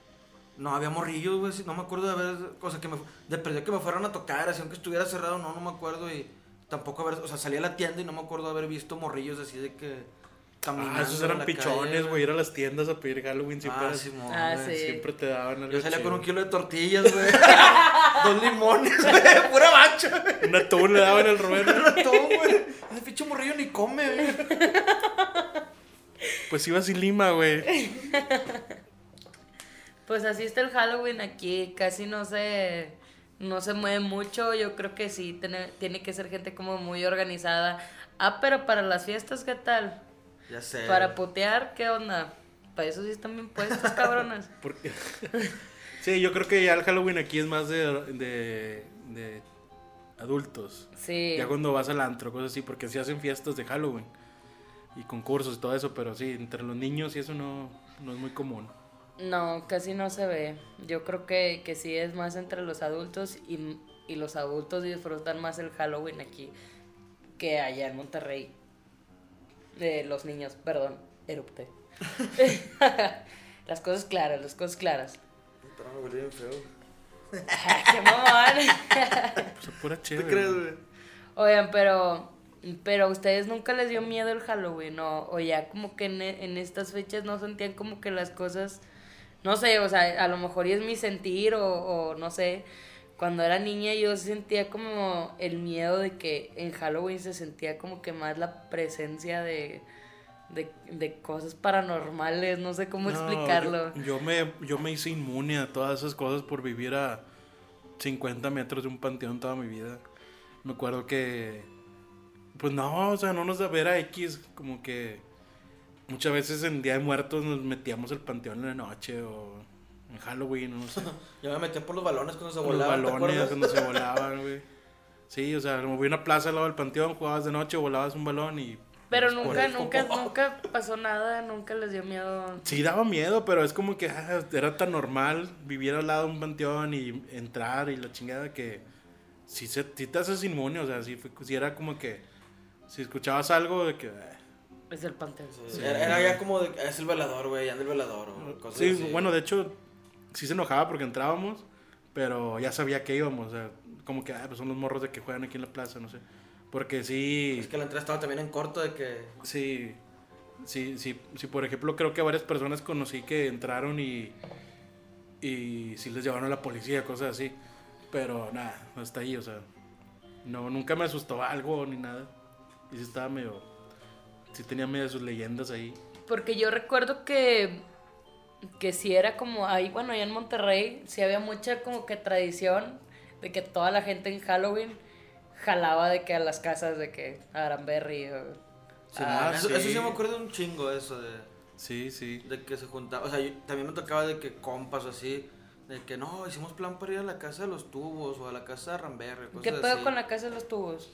No había morrillos, güey, sí, no me acuerdo de haber, o sea, que me, de perder que me fueran a tocar, así aunque estuviera cerrado, no, no me acuerdo y tampoco haber, o sea, salí a la tienda y no me acuerdo de haber visto morrillos así de que caminando Ah, esos en eran la pichones, calle, güey, ir a las tiendas a pedir Halloween siempre, Ah, era- Simón, Ah, güey. sí. siempre te daban algo Yo salía chido. con un kilo de tortillas, güey. Dos limones, güey. Pura bacha, güey. Un atún le daban el Roberto. Todo, güey. Ese pinche morrillo ni come, güey. Pues iba sin Lima, güey. Pues así está el Halloween aquí, casi no se, no se mueve mucho. Yo creo que sí, tiene, tiene que ser gente como muy organizada. Ah, pero para las fiestas, ¿qué tal? Ya sé. Para putear, ¿qué onda? Para eso sí están bien puestos, cabronas. Porque... sí, yo creo que ya el Halloween aquí es más de, de, de adultos. Sí. Ya cuando vas al antro, cosas así, porque sí hacen fiestas de Halloween y concursos y todo eso, pero sí, entre los niños y eso no, no es muy común. No, casi no se ve. Yo creo que, que sí es más entre los adultos y, y los adultos disfrutan más el Halloween aquí que allá en Monterrey. De los niños, perdón, erupté. Las cosas claras, las cosas claras. Pero me huele bien feo. ¡Qué mamón! Pues pura ¿Te chévere. crees, güey? Oigan, pero, pero a ustedes nunca les dio miedo el Halloween, o, o ya como que en, en estas fechas no sentían como que las cosas, no sé, o sea, a lo mejor y es mi sentir, o, o no sé, cuando era niña yo sentía como el miedo de que en Halloween se sentía como que más la presencia de, de, de cosas paranormales, no sé cómo No, explicarlo. Yo, yo, me, yo me hice inmune a todas esas cosas por vivir a cincuenta metros de un panteón toda mi vida. Me acuerdo que, pues no, o sea, no nos da ver a X, como que muchas veces en Día de Muertos nos metíamos al panteón en la noche o en Halloween, no sé. Yo me metía por los balones cuando se Con los volaban, ¿te balones acuerdas? cuando se volaban, güey. Sí, o sea, como vi una plaza al lado del panteón, jugabas de noche, volabas un balón y... Pero pues, nunca, por ahí. nunca, nunca pasó nada, nunca les dio miedo. Sí daba miedo, pero es como que ah, era tan normal vivir al lado de un panteón y entrar y la chingada que sí, se, sí te haces inmune, o sea, sí, fue- sí era como que si escuchabas algo de que... ah, Es el panteón. Sí, Era, era ya como de, es el velador, güey, anda el velador o cosas sí, así. bueno, de hecho sí se enojaba porque entrábamos, pero ya sabía que íbamos, o sea, como que ah, pues son los morros de que juegan aquí en la plaza, no sé. Porque sí... Es que la entrada estaba también en corto de que... Sí, sí, sí, sí, por ejemplo, creo que varias personas conocí que entraron y, y sí les llevaron a la policía, cosas así. Pero nada, hasta ahí, o sea, no, nunca me asustó algo ni nada. Y sí estaba medio, sí tenía medio sus leyendas ahí. Porque yo recuerdo que, que sí era como ahí, bueno, allá en Monterrey, sí había mucha como que tradición de que toda la gente en Halloween jalaba de que a las casas de que a Aranberry o... Sí, Ah, eso, sí. eso sí me acuerdo un chingo, eso de, Sí, sí. de que se juntaba. O sea, yo- también me tocaba de que compas o así, de que no, hicimos plan para ir a la casa de los tubos o a la casa de Ramberry, cosas ¿Qué pedo así. con la casa de los tubos?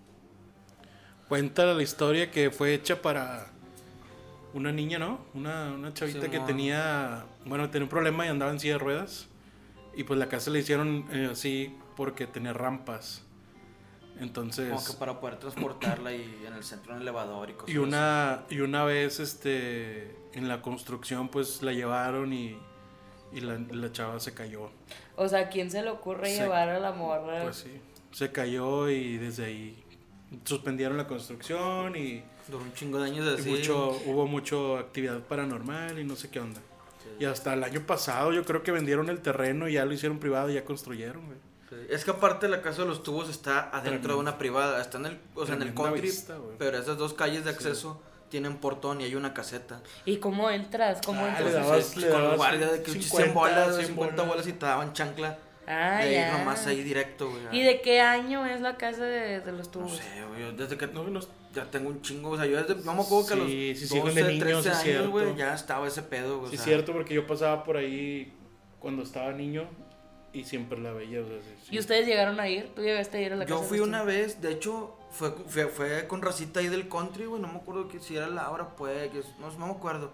Cuenta la historia que fue hecha para una niña, ¿no? Una, una chavita Sí, que mo. tenía, bueno, tenía un problema y andaba en silla de ruedas. Y pues la casa le hicieron eh, así porque tenía rampas. Entonces... Como que para poder transportarla y en el centro un elevador y cosas Y una, y una vez este en la construcción pues la llevaron y, y la, la chava se cayó. O sea, ¿a quién se le ocurre Se- llevar a la morra? Pues sí, se cayó y desde ahí suspendieron la construcción y, así. Duró un chingo de años y así. mucho, hubo mucho actividad paranormal y no sé qué onda. Sí. Y hasta el año pasado yo creo que vendieron el terreno y ya lo hicieron privado y ya construyeron, güey. Sí. Es que aparte la casa de los tubos está adentro Tremendo. de una privada, está en el, o sea, en el Tremenda country, vista, güey. pero esas dos calles de acceso tienen portón y hay una caseta. ¿Y cómo entras? ¿Cómo Ah, entras? le dabas- Sí, le con dabas guardia de que cincuenta, cien bolas, cien cincuenta bolas. bolas y te daban chancla. Ah, de ya. ir nomás ahí directo, güey. ¿Y de qué año es la casa de, de los No tubos? sé, güey, yo desde que no, no- ya tengo un chingo, o sea, yo desde, no me acuerdo que a los Sí, sí, sí, doce, de niños, trece sí, años, cierto. güey, ya estaba ese pedo, güey. Sí, o es sea, cierto, porque yo pasaba por ahí cuando estaba niño y siempre la veía. O sea, sí, sí. ¿Y ustedes llegaron a ir? ¿Tú llegaste a ir a la casa Yo de fui los una tubos? vez, de hecho, fue, fue, fue con racita ahí del country, güey, no me acuerdo que si era Laura, pues, que, no, no me acuerdo.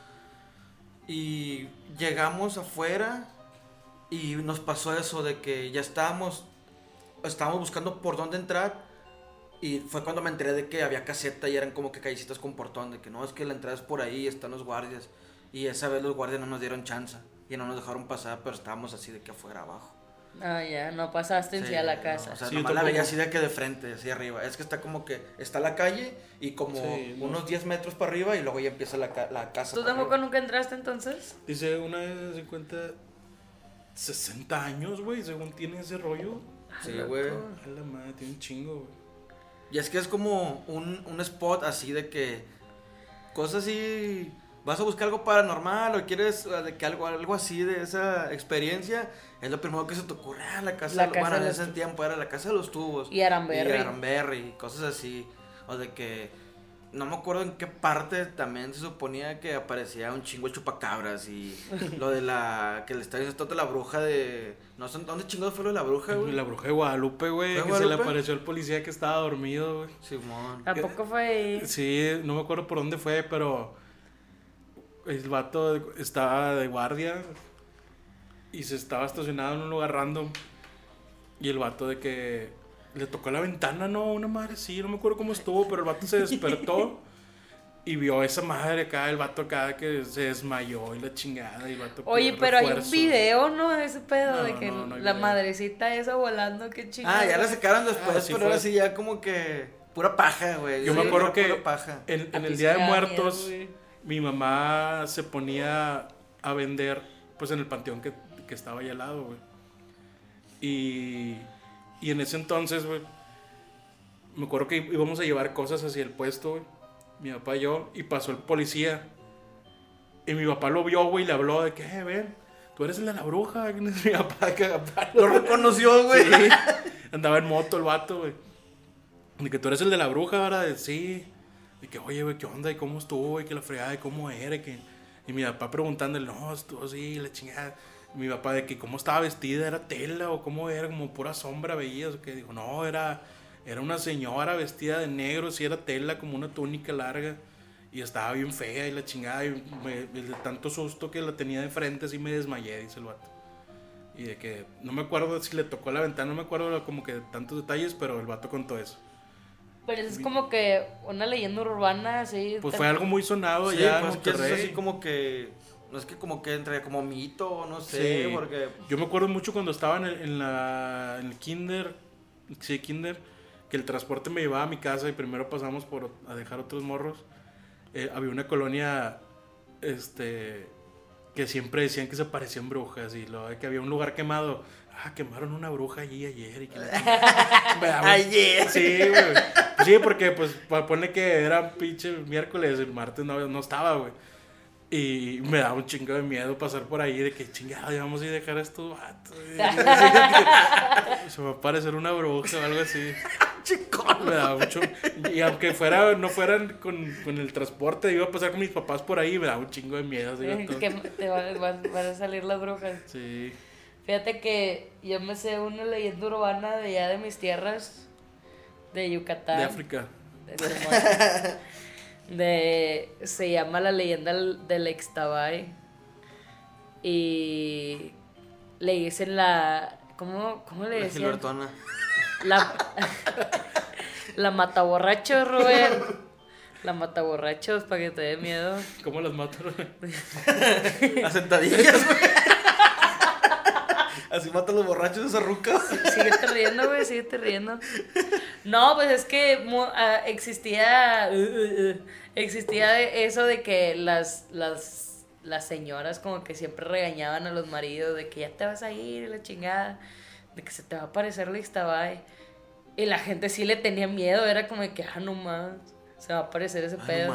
Y llegamos afuera y nos pasó eso de que ya estábamos, estábamos buscando por dónde entrar y fue cuando me enteré de que había caseta y eran como que callecitas con portón, de que no, es que la entrada es por ahí, están los guardias. Y esa vez los guardias no nos dieron chance y no nos dejaron pasar, pero estábamos así de que afuera abajo. Ah, ya, no pasaste en sí, Sí, a la no, casa. o sea, Sí, nomás yo la veía tampoco. así de que de frente, así arriba. Es que está como que está la calle y como Sí, no. unos diez metros para arriba y luego ya empieza la, ca- la casa. ¿Tú para tampoco arriba. nunca entraste entonces? Dice una de cincuenta, sesenta años, güey, según tiene ese rollo. Sí, Loco. güey. A la madre, tiene un chingo, güey. Y es que es como un, un spot así de que cosas así. Vas a buscar algo paranormal o quieres uh, de que algo, algo así de esa experiencia. Es lo primero que se te ocurre. Ah, la casa, La de- casa bueno, de en los ese tu- tiempo era la casa de los tubos. Y Aranberry. Y Aranberry, cosas así. O de que no me acuerdo en qué parte también se suponía que aparecía un chingo de chupacabras y lo de la que le está diciendo de la bruja de no sé dónde chingados fue lo de la bruja, güey. La bruja de Guadalupe, güey, ¿Fue que se le Guadalupe? apareció al policía que estaba dormido, güey. Simón. Tampoco fue ahí. Sí, no me acuerdo por dónde fue, pero el vato estaba de guardia y se estaba estacionado en un lugar random. Y el vato de que le tocó la ventana, no, una madre, sí, no me acuerdo cómo estuvo, pero el vato se despertó y vio a esa madre acá, el vato acá que se desmayó y la chingada. Y el vato Oye, pero hay un video, ¿no? De ese pedo, no, de que no, no la video. Madrecita esa volando, qué chingada. Ah, ya la sacaron después, Ah, sí pero ahora fue. sí ya como que pura paja, güey. Yo Sí, me acuerdo era que pura paja. en, en A el ti Día sí de me da Muertos, miedo, güey. mi mamá se ponía a vender, pues en el panteón que, que estaba ahí al lado, güey. Y, y en ese entonces, güey, me acuerdo que íbamos a llevar cosas hacia el puesto, güey, mi papá y yo, y pasó el policía. Y mi papá lo vio, güey, y le habló de que, eh, ven, tú eres el de la bruja. Mi papá, que papá Lo reconoció, güey. Sí, andaba en moto el vato, güey. De que tú eres el de la bruja, ¿verdad? De, sí. De que, oye, güey, ¿qué onda? ¿Y cómo estuvo? ¿Y qué la fregada? ¿Y cómo era? Y, que... y mi papá preguntándole, no, estuvo así, la chingada. Y mi papá de que cómo estaba vestida, ¿era tela o cómo era? Como pura sombra veías. O que dijo, no, era, era una señora vestida de negro, sí era tela, como una túnica larga. Y estaba bien fea y la chingada. Y me, de tanto susto que la tenía de frente, así me desmayé, dice el vato. Y de que, no me acuerdo si le tocó la ventana, no me acuerdo como que tantos detalles, pero el vato contó eso. Pero es como que una leyenda urbana, así. Pues tan- fue algo muy sonado Sí, allá en pues que eso es Monterrey. así como que... No es que como que entre como mito, no sé, Sí. porque... Yo me acuerdo mucho cuando estaba en el, en la, en el kinder, sí, kinder, que el transporte me llevaba a mi casa y primero pasamos por a dejar otros morros. Eh, había una colonia, este, que siempre decían que se parecían brujas y lo de que había un lugar quemado. Ah, quemaron una bruja allí ayer y que la... Me daba- Ayer. Sí, güey. Sí, porque pues pa- pone que era pinche miércoles, el martes no, no estaba, güey. Y me daba un chingo de miedo pasar por ahí de que chingado, ya vamos a ir a dejar a estos vatos. Se me va a parecer una bruja o algo así. Chicón. Me daba mucho. Y aunque fuera, no fueran con, con el transporte, iba a pasar con mis papás por ahí, me daba un chingo de miedo. así, eh, todo. que te van, van- van a salir las brujas. Sí. Fíjate que yo me sé una leyenda urbana de allá de mis tierras, de Yucatán. De África. De, de- se llama la leyenda del Ixtabay. Y le dicen la. ¿Cómo, cómo le La decían? Gilbertona. La, la mataborrachos, Rubén. La mataborrachos, para que te dé miedo. ¿Cómo las mataron? Las sentadillas, güey. Así matan los borrachos de esa ruca. Síguete riendo, güey, síguete riendo. No, pues es que mu- ah, existía. uh, uh, uh, existía de- eso de que las, las, las señoras, como que siempre regañaban a los maridos de que ya te vas a ir, la chingada. De que se te va a aparecer la Ixtabay. Y la gente sí le tenía miedo, era como de que, ah, no más, se va a aparecer ese pedo.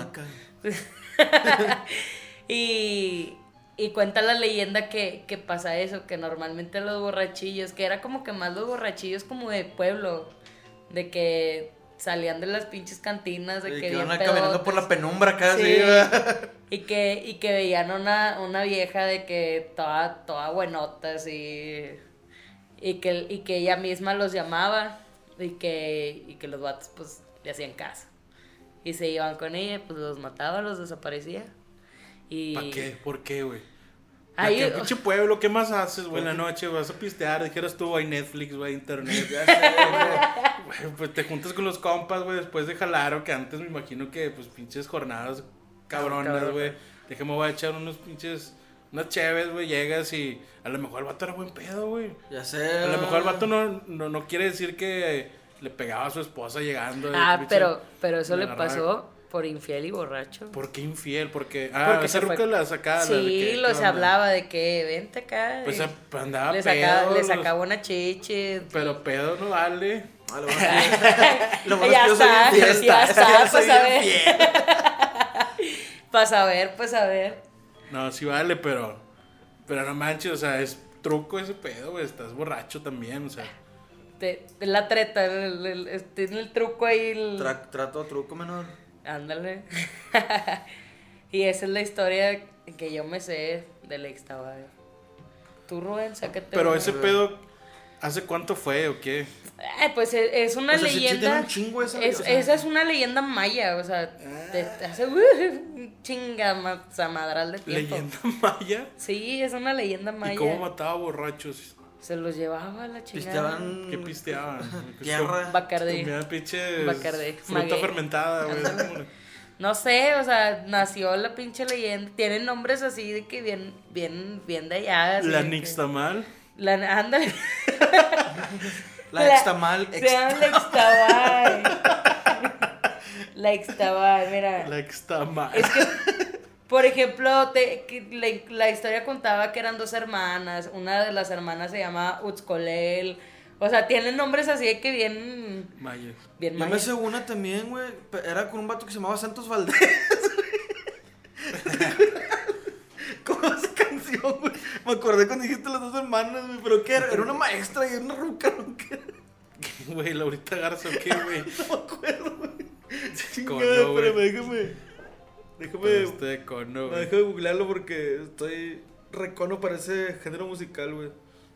y, y cuenta la leyenda que, que pasa eso, que normalmente los borrachillos, que era como que más los borrachillos como de pueblo, de que salían de las pinches cantinas, de Y que que bien van caminando por la pedotes. penumbra acá, Sí. así, ¿verdad? Y que, y que veían una, una vieja de que toda, toda buenota, así, y que, y que ella misma los llamaba, y que, y que los vatos pues le hacían caso. Y se iban con ella, pues los mataba, los desaparecía. Y ¿Para qué? ¿Por qué, güey? Ahí- Aquí en pinche pueblo, ¿qué más haces, güey, en la noche? Vas a pistear, dijeras tú, hay Netflix, güey, internet. Ya sé, güey. Güey, pues te juntas con los compas, güey, después de jalar, o que antes me imagino que, pues, pinches jornadas cabronas, Cabrón. güey. Dije, me voy a echar unos pinches, unas cheves, güey, llegas y a lo mejor el vato era buen pedo, güey. Ya sé. A lo mejor el vato no, no, no quiere decir que le pegaba a su esposa llegando. de Ah, que, pero, pero eso le le agarraba- pasó por infiel y borracho. ¿Por qué infiel? Porque, ah, Porque esa se fue- ruca la sacaba. la de Sí, que, los ¿qué onda? hablaba de que vente acá. Pues y andaba le pedo. sacaba, le los- sacaba una chiche. Pero pedo no vale. Ah, lo bueno es que- lo bueno Ya es que yo soy está, bien fiesta. ya está, Yo soy pues, a bien ver. fiel. Para saber, pues a ver. No, sí vale, pero. Pero no manches, o sea, es truco ese pedo, güey. Estás borracho también, o sea. Te, te la treta, el, el- el- tiene el truco ahí. el- Tra- Trato truco menor. Ándale. Y esa es la historia que yo me sé del Ixtabay. Tú, Rubén, sácate. Pero una. ese pedo, ¿Hace cuánto fue o qué? Eh, pues es, es una O sea, sí- sí leyenda. tiene un chingo esa, es, o sea. esa es una leyenda maya, o sea, te, te hace uh, chinga ma- zamadral de tiempo. ¿Leyenda maya? Sí, es una leyenda maya. ¿Y cómo mataba borrachos? Se los llevaba a la chingada. Pisteaban ¿Qué pisteaban? tierra. Bacardí. Comían pinches Bacardí. fruta Maguey. fermentada, güey. Ándale. No sé, o sea, nació la pinche leyenda. Tienen nombres así de que bien, bien, bien de allá. así La de que- nixtamal. La, ándale. La extamal. Se llama la extabay. La extabay, mira. La extamal. Es que, por ejemplo, te- que la, la historia contaba que eran dos hermanas. Una de las hermanas se llama Utzcolel. O sea, tienen nombres así de que bien. Mayas. Bien Yo me mayas. sé una también, güey. pe- Era con un vato que se llamaba Santos Valdés. ¿Cómo esa canción, güey? Me acordé cuando dijiste las dos hermanas, güey. ¿Pero qué era? Era una maestra y era una ruca, ¿no? ¿Qué era? Güey, Laurita Garza, ¿o qué, güey? No me acuerdo, güey. Cono, Chingada, güey. espérame, déjame. Déjame. Este cono, No, güey. déjame googlearlo porque estoy recono para ese género musical, güey.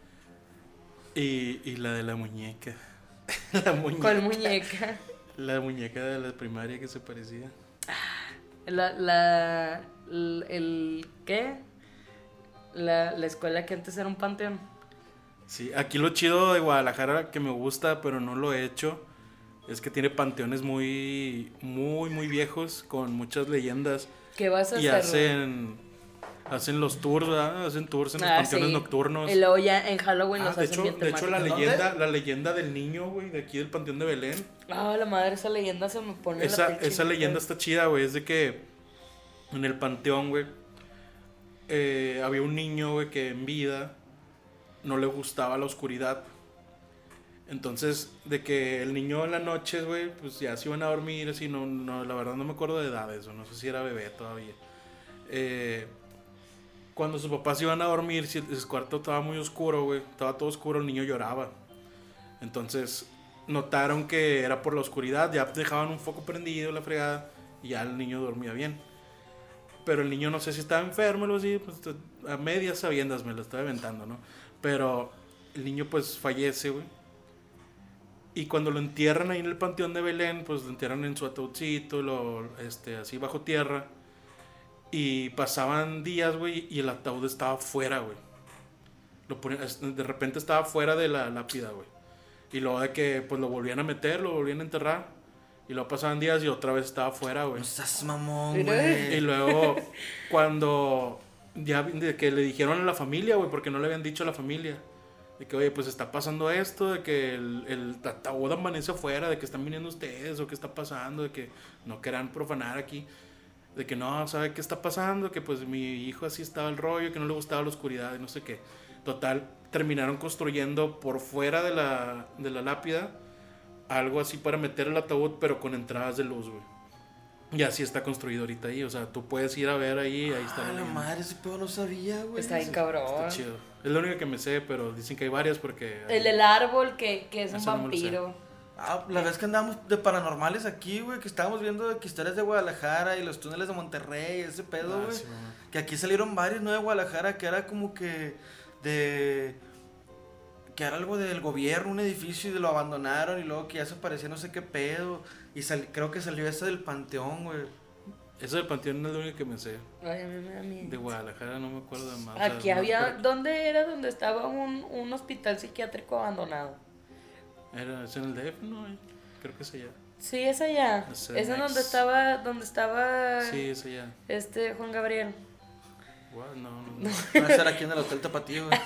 Y, y la de la muñeca. La muñeca. ¿Cuál muñeca? La muñeca de la primaria que se parecía. La, la, el, el- ¿qué? La, la escuela que antes era un panteón. Sí, aquí lo chido de Guadalajara que me gusta, pero no lo he hecho, es que tiene panteones muy, muy, muy viejos con muchas leyendas. ¿Qué vas a Y hacer? hacen, hacen los tours, ¿verdad? Hacen tours en los Ah, panteones sí. nocturnos. Y luego ya en Halloween Ah, los de hacen hecho, bien de hecho la temáticos. leyenda, la leyenda del niño, güey, de aquí del Panteón de Belén. Ah, la madre, esa leyenda se me pone Esa, la piel esa chinita. leyenda está chida, güey. Es de que en el panteón, güey, eh, había un niño, güey, que en vida no le gustaba la oscuridad. Entonces, de que el niño en la noche, güey, pues ya se iban a dormir, así, no, no, la verdad no me acuerdo de edades, o no sé si era bebé todavía. Eh, cuando sus papás iban a dormir, si el cuarto estaba muy oscuro, güey, estaba todo oscuro, el niño lloraba. Entonces, notaron que era por la oscuridad, ya dejaban un foco prendido, la fregada, y ya el niño dormía bien. Pero el niño no sé si estaba enfermo o algo así, pues a medias sabiendas me lo estaba inventando, ¿no? Pero el niño pues fallece, güey. Y cuando lo entierran ahí en el Panteón de Belén, pues lo entierran en su ataúdcito, lo, este, así bajo tierra. Y pasaban días, güey, y el ataúd estaba fuera, güey. Lo ponían- de repente estaba fuera de la lápida, güey. Y luego de que pues lo volvían a meter, lo volvían a enterrar. Y luego pasaban días y otra vez estaba fuera, güey. No seas mamón, Mira. güey. Y luego, cuando ya de que le dijeron a la familia, güey, porque no le habían dicho a la familia, de que, oye, pues está pasando esto, de que el, el ataúd amanece afuera, de que están viniendo ustedes, o qué está pasando, de que no quieran profanar aquí, de que no, ¿sabe qué está pasando? Que pues mi hijo así estaba el rollo, que no le gustaba la oscuridad y no sé qué. Total, terminaron construyendo por fuera de la, de la lápida algo así para meter el ataúd, pero con entradas de luz, güey. Y así está construido ahorita ahí, o sea, tú puedes ir a ver ahí, ahí está Ah, la leyenda. madre, ese pedo no sabía, güey. Está bien cabrón. Está chido. Es la única que me sé, pero dicen que hay varias porque... El del árbol que, que es un Eso no me lo sé. vampiro. Ah, la vez que andábamos de paranormales aquí, güey, que estábamos viendo de que historias de Guadalajara y los túneles de Monterrey, ese pedo, Ah, güey. sí, mamá. Que aquí salieron varios, ¿no? De Guadalajara, que era como que de... Que era algo del gobierno, un edificio, y lo abandonaron y luego que ya se parecía no sé qué pedo. Y sal- creo que salió ese del Panteón, güey. Eso del Panteón es lo único que me sé. Ay, a mí me da miedo. De Guadalajara no me acuerdo de más. o sea, Aquí no me había, acuerdo. ¿dónde era donde estaba un, un hospital psiquiátrico abandonado? Era, es en el D F, ¿no? Creo que es allá. Sí, es allá. No sé, Es en Max. donde estaba, donde estaba Sí, es allá. este Juan Gabriel. What? No, no, no. Va a estar aquí en el Hotel Tapatío, güey.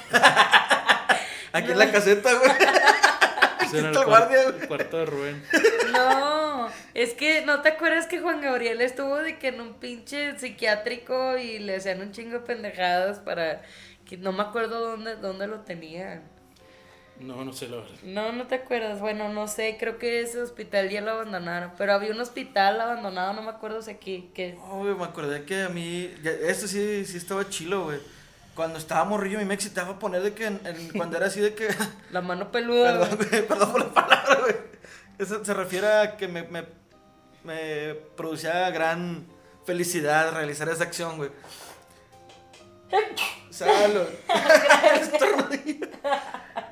Aquí en la caseta, güey. Ese era el, está el cuar- guardia, güey. el cuarto de Rubén. No, es que no te acuerdas que Juan Gabriel estuvo de que en un pinche psiquiátrico y le hacían un chingo de pendejadas para que no me acuerdo dónde, dónde lo tenían. No, no sé la verdad. No, no te acuerdas. Bueno, no sé, creo que ese hospital ya lo abandonaron. Pero había un hospital abandonado, no me acuerdo si aquí. Que... No, güey, me acordé que a mí... ya- Esto sí, sí estaba chilo, güey. Cuando estaba morrillo a mí me excitaba poner de que... en- en- cuando era así de que... La mano peluda. Perdón, güey, perdón por la palabra, güey. Eso se refiere a que me, me, me producía gran felicidad realizar esa acción, güey. Salud. Estornudillo.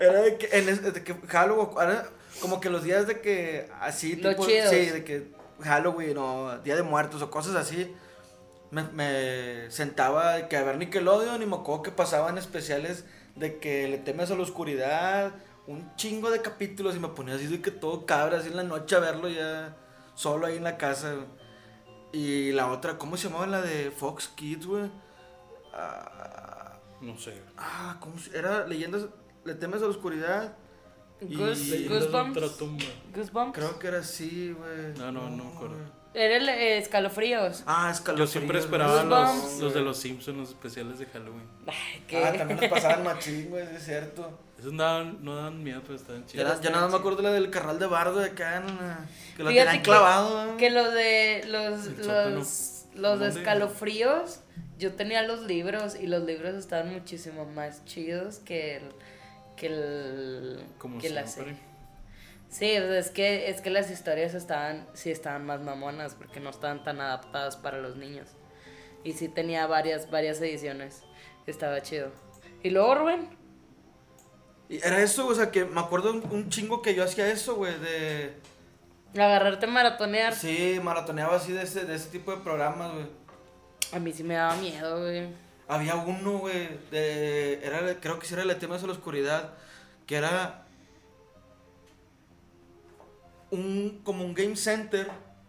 Era de que, en es, de que Halloween, era como que los días de que, así, Los tipo, chidos. sí, de que Halloween o Día de Muertos o cosas así, me, me sentaba de que a ver Nickelodeon y me acuerdo que pasaban especiales de que le temes a la oscuridad, un chingo de capítulos y me ponía así de que todo cabra, así en la noche a verlo ya solo ahí en la casa. Y la otra, ¿cómo se llamaba la de Fox Kids, güey? Ah, No sé. ah, ¿cómo se, era? Leyendas, le temes a la oscuridad. Goose- Y- Goosebumps. Ultratumba. Goosebumps. Creo que era así, güey. No, no, no me acuerdo. güey. Era el eh, escalofríos. Ah, Yo escalofríos. siempre güey. esperaba Goosebumps. los, los de los Simpsons, los especiales de Halloween. Ay, ¿qué? Ah, también los pasaban machín, güey, es cierto. Esos no daban, no daban miedo, pero estaban Ya, chidos. na- ya nada más me acuerdo de la del carnal de bardo de acá, en la- que lo Fíjate tenían que- clavado. ¿eh? Que los de los El sótano. los, los de ¿Dónde? escalofríos, yo tenía los libros y los libros estaban muchísimo más chidos que el que el Como que la siempre. serie. Sí, o sea, es que es que las historias estaban sí estaban más mamonas porque no estaban tan adaptadas para los niños. Y sí tenía varias varias ediciones. Estaba chido. Y luego Rubén, Y era eso, o sea, que me acuerdo un, un chingo que yo hacía eso, güey, de... agarrarte a maratonear. Sí, maratoneaba así de ese, de ese tipo de programas, güey. A mí sí me daba miedo, güey. Había uno, güey, de... Era, creo que sí era el tema de la oscuridad, que era... Un, como un game center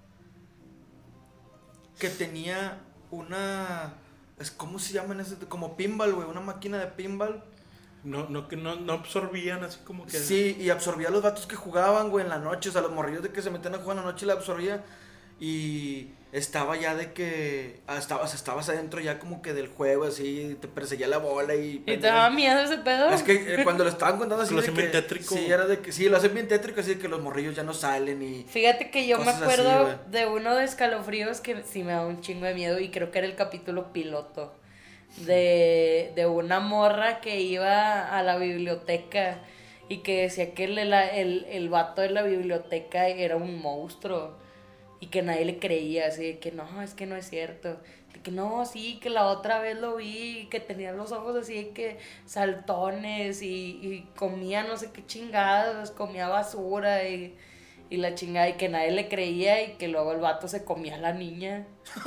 que tenía una... Es, ¿cómo se llaman ese? Como pinball, güey, una máquina de pinball. No, no, que no, no absorbían así como que. Sí, y absorbía a los vatos que jugaban, güey, en la noche. O sea, los morrillos de que se metían a jugar en la noche la absorbía. Y estaba ya de que... ah, estabas, estabas adentro ya como que del juego, así, te perseguía la bola y... ¿Y te daba miedo ese pedo? Es que eh, cuando lo estaban contando así Lo de hacen que... bien tétrico. Sí, era de que... Sí, lo hacen bien tétrico, así de que los morrillos ya no salen y... Fíjate que yo me Cosas así, acuerdo güey. de uno de escalofríos que sí me daba un chingo de miedo y creo que era el capítulo piloto de, de una morra que iba a la biblioteca y que decía que el, el, el vato de la biblioteca era un monstruo y que nadie le creía, así de que no, es que no es cierto. De que no, sí, que la otra vez lo vi, que tenía los ojos así de que saltones y, y comía no sé qué chingados, comía basura y, y la chingada y que nadie le creía y que luego el vato se comía a la niña.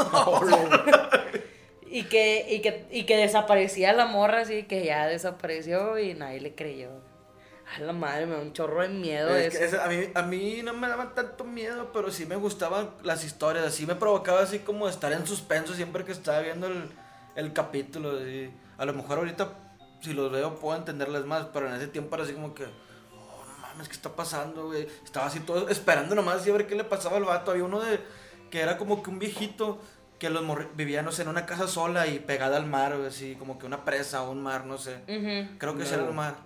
y, que, y, que, y que desaparecía la morra, así que ya desapareció y nadie le creyó. A la madre, me da un chorro de miedo Es eso. que ese- a, mí, a mí no me daban tanto miedo, pero sí me gustaban las historias. Así me provocaba así como estar en suspenso siempre que estaba viendo el, el capítulo. Así. A lo mejor ahorita, si los veo, puedo entenderles más, pero en ese tiempo era así como que... Oh, no mames, ¿qué está pasando, güey? Estaba así todo esperando nomás así a ver qué le pasaba al vato. Había uno de que era como que un viejito que los morri- vivía, no sé, en una casa sola y pegada al mar, güey, así como que una presa o un mar, no sé. Ujú. Creo que ese No. era el mar.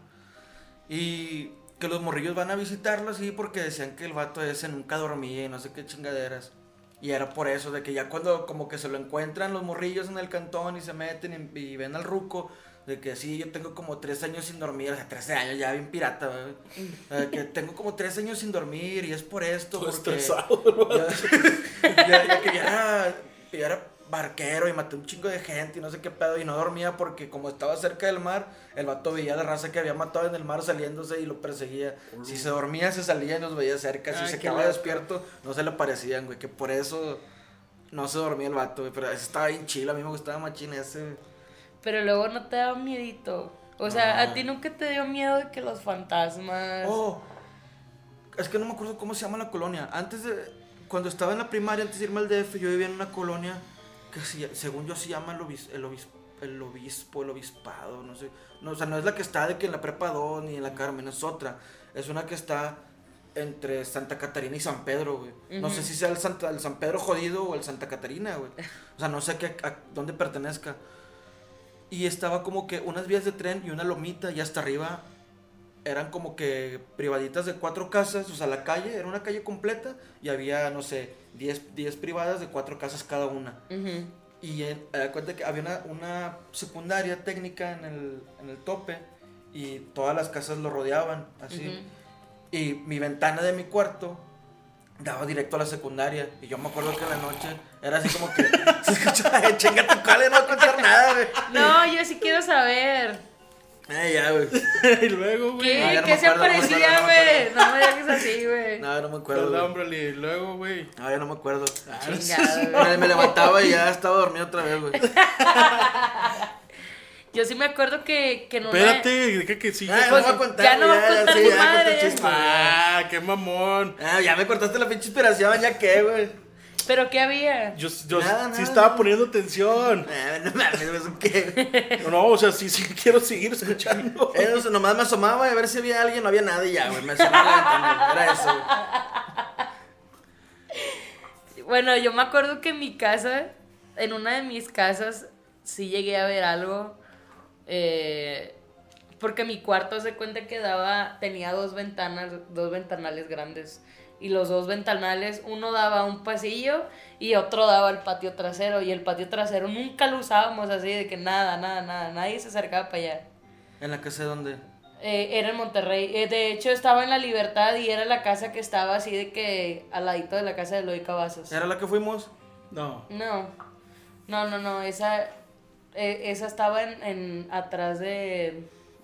Y que los morrillos van a visitarlo así porque decían que el vato ese nunca dormía y no sé qué chingaderas. Y era por eso, de que ya cuando como que se lo encuentran los morrillos en el cantón y se meten y, y ven al ruco, de que sí, yo tengo como tres años sin dormir, o sea, trece años ya bien pirata, güey. Eh, que tengo como tres años sin dormir y es por esto, Todo porque... estresado, Ya, ya, ya que ya era, ya era barquero y maté un chingo de gente y no sé qué pedo y no dormía porque como estaba cerca del mar, el vato veía la raza que había matado en el mar saliéndose y lo perseguía. Si se dormía se salía y los veía cerca, si Ay, se qué quedaba loco. despierto no se le parecían, güey, que por eso no se dormía el vato, güey, pero ese estaba bien chido, a mí me gustaba machín ese, güey. Pero luego no te da miedito. O sea, No. ¿a ti nunca te dio miedo de que los fantasmas... Oh, es que no me acuerdo cómo se llama la colonia. Antes de, cuando estaba en la primaria, antes de irme al D F, yo vivía en una colonia que se- según yo se llama el, obis, el, obis, el obispo, el obispado, no sé. No, o sea, no es la que está de que en la Prepa dos ni en la Carmen, es otra. Es una que está entre Santa Catarina y San Pedro, güey. No Ujú. sé si sea el, Santa, el San Pedro jodido o el Santa Catarina, güey. O sea, no sé a, qué, a dónde pertenezca. Y estaba como que unas vías de tren y una lomita y hasta arriba eran como que privaditas de cuatro casas, o sea, la calle era una calle completa y había, no sé, diez privadas de cuatro casas cada una. Ujú. Y eh, me da cuenta que había una, una secundaria técnica en el, en el tope y todas las casas lo rodeaban, así. Ujú. Y mi ventana de mi cuarto daba directo a la secundaria. Y yo me acuerdo que en la noche era así como que se escuchaba, chinga tu cale, no va a escuchar nada, güey. No, yo sí quiero saber. Eh, ya, güey. Y luego, güey. ¿Qué? No, ya no ¿Qué me se acuerdo, no me aparecía, acuerdo, no me güey? No me dejes así, güey. No, no me acuerdo. Perdón, güey. Broly. Y luego, güey. No, ya no me acuerdo. Chingado, Me, güey. me levantaba y ya estaba dormido otra vez, güey. Yo sí me acuerdo que, que no Espérate, deja que siga. Ah, Pues, no voy a contar, ya no va a ya, contar sí, tu ya corté madre. el chiste, güey. Ah, qué mamón. Ah, ya me cortaste la pinche inspiración, ya qué, güey. ¿Pero qué había? Yo, yo Nada, sí nada, estaba nada. poniendo atención. Ah, no mames, güey, ¿eso qué? No, no, o sea, sí, sí quiero seguir escuchando. Eso, nomás me asomaba a ver si había alguien, no había nada y ya, güey. Me asomaba a la ventana, güey. Era eso, güey. Bueno, yo me acuerdo que en mi casa, en una de mis casas, sí llegué a ver algo. Eh, porque mi cuarto se cuenta que daba, tenía dos ventanas, dos ventanales grandes. Y los dos ventanales, uno daba a un pasillo y otro daba al patio trasero. Y el patio trasero nunca lo usábamos así, de que nada, nada, nada, nadie se acercaba para allá. ¿En la casa de dónde? Eh, era en Monterrey. Eh, de hecho, estaba en La Libertad y era la casa que estaba así de que al ladito de la casa de Eloy Cavazos. ¿Era la que fuimos? No. No, no, no, no, esa, eh, esa estaba en, en atrás de,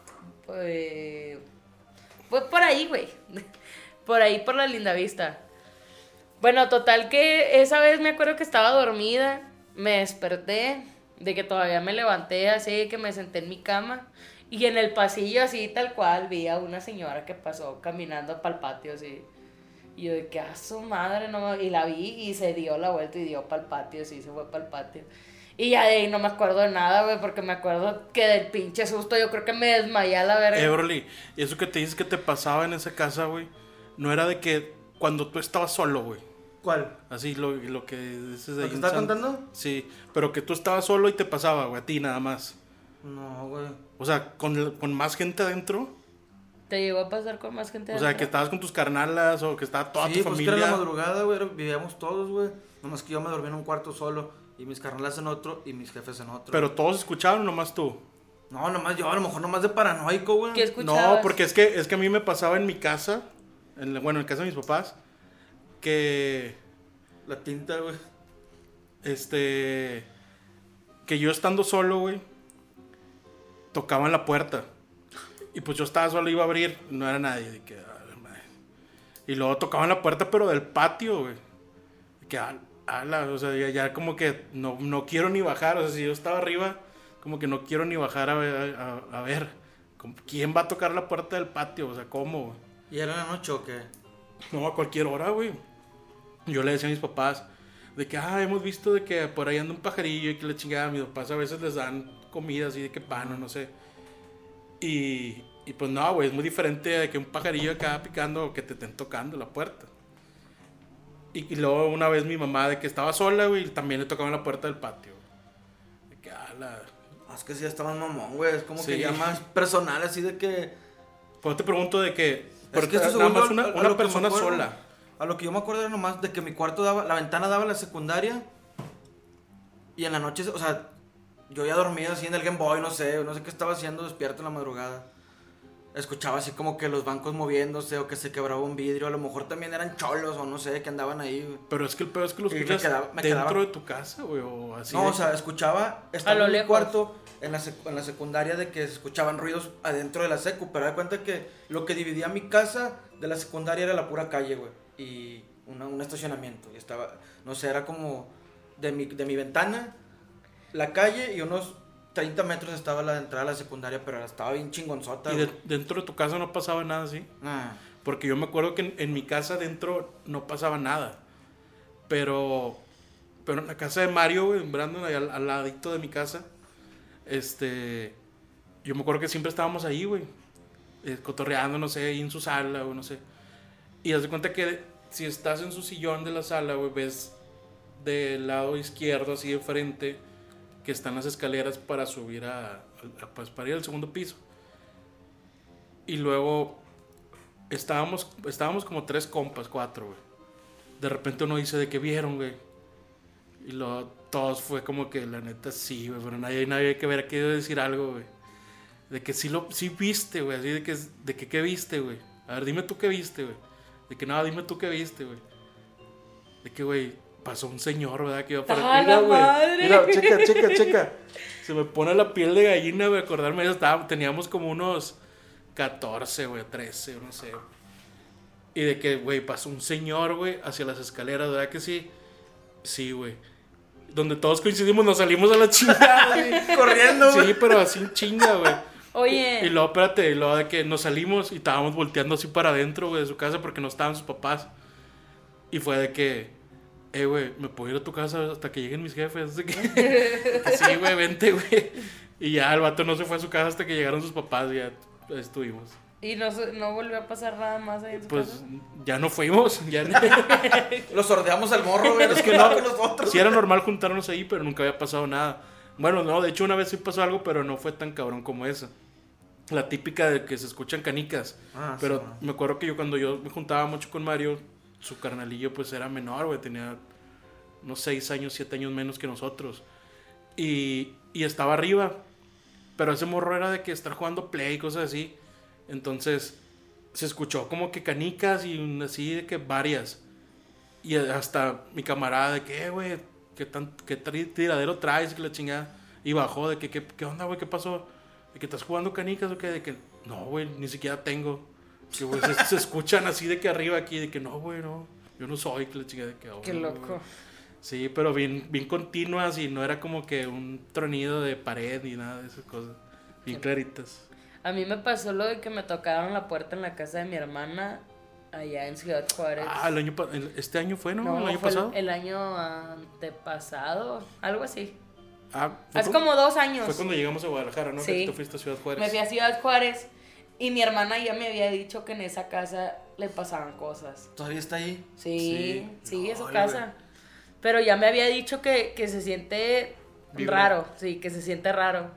eh, pues por ahí, güey, por ahí por la Lindavista. Bueno, total que esa vez me acuerdo que estaba dormida, me desperté, de que todavía me levanté así, que me senté en mi cama, y en el pasillo así tal cual vi a una señora que pasó caminando para el patio así. Y yo de que a su madre, no, y la vi y se dio la vuelta y dio para el patio, sí, se fue para el patio. Y ya de ahí no me acuerdo de nada, güey, porque me acuerdo que del pinche susto yo creo que me desmayé a la verga. Eh, Broly, y eso que te dices que te pasaba en esa casa, güey, no era de que cuando tú estabas solo, güey. ¿Cuál? Así lo, lo que dices de ¿Lo ahí que en estás San- contando? Sí, pero que tú estabas solo y te pasaba, güey, a ti nada más. No, güey. O sea, con, con más gente adentro. ¿Te llegó a pasar con más gente O sea, adentro? que estabas con tus carnalas o que estaba toda Sí, tu pues que familia. era la madrugada, güey. era- Vivíamos todos, güey. Nomás que yo me dormía en un cuarto solo. Y mis carnalas en otro y mis jefes en otro. Pero todos escuchaban o nomás tú. No, nomás yo, a lo mejor nomás de paranoico, güey. ¿Qué escuchabas? No, porque es que, es que a mí me pasaba en mi casa, en, la- bueno, en casa de mis papás, que, La tinta, güey. este, que yo estando solo, güey, tocaban la puerta. Y pues yo estaba solo, iba a abrir, no era nadie. De que, ah, la madre. Y luego tocaban la puerta, pero del patio, güey. De que, ah, ala, o sea, ya, ya como que no, no quiero ni bajar. O sea, si yo estaba arriba, como que no quiero ni bajar a ver, a, a ver. como, ¿quién va a tocar la puerta del patio? O sea, ¿cómo, güey? ¿Y era en la noche o qué? No, a cualquier hora, güey. Yo le decía a mis papás de que, ah, hemos visto de que por ahí anda un pajarillo y que la chingada. Mis papás a veces les dan comida así de que pan o no sé. Y, y pues no, güey, es muy diferente de que un pajarillo acá picando o que te estén tocando la puerta. Y, y luego una vez mi mamá de que estaba sola, güey, también le tocaban la puerta del patio. De que, ah, la... Ah, es que sí, ya estaba mamón, güey. Es como Sí. que ya más personal, así de que. Pues te pregunto de que... Es que Porque eso nada según más yo, una, a- a una lo que me persona acuerdo, sola. A lo que yo me acuerdo era nomás de que mi cuarto daba, la ventana daba a la secundaria. Y en la noche, o sea, yo ya dormía así en el Game Boy, no sé, no sé qué estaba haciendo despierto en la madrugada. Escuchaba así como que los bancos moviéndose o que se quebraba un vidrio. A lo mejor también eran cholos o no sé, que andaban ahí, güey. Pero es que el peor es que lo Y me escuchas quedaba- me dentro quedaba- de tu casa, güey, o así. No, de o sea, escuchaba, A estaba lo en mi lejos. cuarto, en la, sec- en la secundaria, de que se escuchaban ruidos adentro de la secu, pero da cuenta que lo que dividía mi casa de la secundaria era la pura calle, güey, y una- un estacionamiento, y estaba, no sé, era como de mi, de mi ventana, la calle, y unos treinta metros estaba la entrada a la secundaria, pero estaba bien chingonzota, Y güey. de- dentro de tu casa no pasaba nada así. Ah, Porque yo me acuerdo que en, en mi casa dentro no pasaba nada. Pero, pero en la casa de Mario, güey, en Brandon, ahí al, al ladito de mi casa, este, yo me acuerdo que siempre estábamos ahí, güey, eh, cotorreando, no sé, ahí en su sala, o no sé. Y haz de cuenta que si estás en su sillón de la sala, güey, ves del lado izquierdo, así de frente, que están las escaleras para subir a, a- a- pues, para ir al segundo piso. Y luego estábamos, estábamos como tres compas, cuatro, güey. De repente uno dice de que vieron, güey. Y luego todos fue como que la neta sí, güey, pero nadie, nadie que ver querido decir algo, güey. De que sí lo sí viste, güey, así de que de que qué viste, güey. A ver, dime tú qué viste, güey. De que no, dime tú qué viste, güey. De que, güey, pasó un señor, ¿verdad? Que iba para... ¡Ah, la güey. madre! Mira, checa, checa, checa. Se me pone la piel de gallina, güey, acordarme. Ya estaba, teníamos como unos catorce, güey, trece, no sé. Y de que, güey, pasó un señor, güey, hacia las escaleras, ¿verdad que sí? Sí, güey. Donde todos coincidimos, nos salimos a la chingada, güey. Corriendo, güey. Sí, pero así chinga, güey. Oye. Y, y luego, espérate, y luego de que nos salimos y estábamos volteando así para adentro, güey, de su casa porque no estaban sus papás. Y fue de que, eh, güey, ¿me puedo ir a tu casa hasta que lleguen mis jefes? De que, sí, güey, vente, güey. Y ya el vato no se fue a su casa hasta que llegaron sus papás y ya estuvimos. ¿Y no, no volvió a pasar nada más ahí en su Pues casa? ya no fuimos, ya no. Lo sordeamos al morro, güey. Es que no, con los otros. sí era normal juntarnos ahí, pero nunca había pasado nada. Bueno, no, de hecho una vez sí pasó algo, pero no fue tan cabrón como esa. La típica de que se escuchan canicas. Ah, pero sí, me acuerdo que yo cuando yo me juntaba mucho con Mario, su carnalillo pues era menor, güey, tenía unos seis años, siete años menos que nosotros. Y, y estaba arriba, pero ese morro era de que estar jugando play y cosas así. Entonces se escuchó como que canicas y así de que varias. Y hasta mi camarada de que, eh, güey, ¿qué, tan, qué tiradero traes? Que la chingada. Y bajó de que, ¿qué, qué onda, güey? ¿Qué pasó? ¿De que estás jugando canicas o qué? De que, no, güey, ni siquiera tengo. Que, güey, se, se escuchan así de que arriba aquí, de que, no, güey, no, yo no soy. Que la chingada de que, oh, Qué no, loco. güey. Sí, pero bien, bien continuas y no era como que un tronido de pared ni nada de esas cosas. Bien claritas. A mí me pasó lo de que me tocaron la puerta en la casa de mi hermana allá en Ciudad Juárez. Ah, el año pa- el- este año fue, ¿no? No, el año fue pasado. El, el año antepasado, algo así. Ah, fue Hace cu- como dos años. Fue cuando llegamos a Guadalajara, ¿no? Sí. Que tú fuiste a Ciudad Juárez. Me fui a Ciudad Juárez y mi hermana ya me había dicho que en esa casa le pasaban cosas. ¿Todavía está ahí? Sí, sí, Sí. es su Ay, casa. Pero ya me había dicho que, que se siente Vibra. raro, sí, que se siente raro.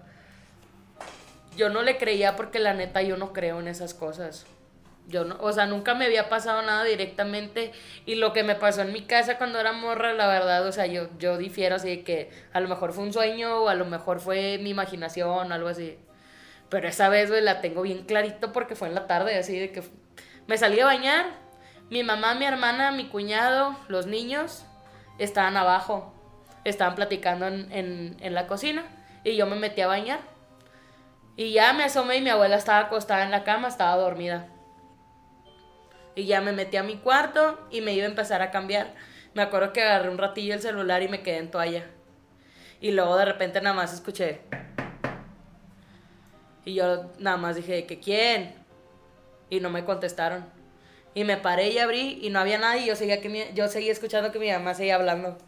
Yo no le creía porque la neta yo no creo en esas cosas. Yo no, o sea, nunca me había pasado nada directamente y lo que me pasó en mi casa cuando era morra, la verdad, o sea, yo, yo difiero así de que a lo mejor fue un sueño o a lo mejor fue mi imaginación, algo así. Pero esa vez, güey, la tengo bien clarito porque fue en la tarde, así de que me salí a bañar, mi mamá, mi hermana, mi cuñado, los niños estaban abajo, estaban platicando en, en, en la cocina y yo me metí a bañar. Y ya me asomé y mi abuela estaba acostada en la cama, estaba dormida. Y ya me metí a mi cuarto y me iba a empezar a cambiar. Me acuerdo que agarré un ratillo el celular y me quedé en toalla. Y luego de repente nada más escuché. Y yo nada más dije, ¿que quién? Y no me contestaron. Y me paré y abrí y no había nadie. Y yo seguía, que mi, yo seguía escuchando que mi mamá seguía hablando.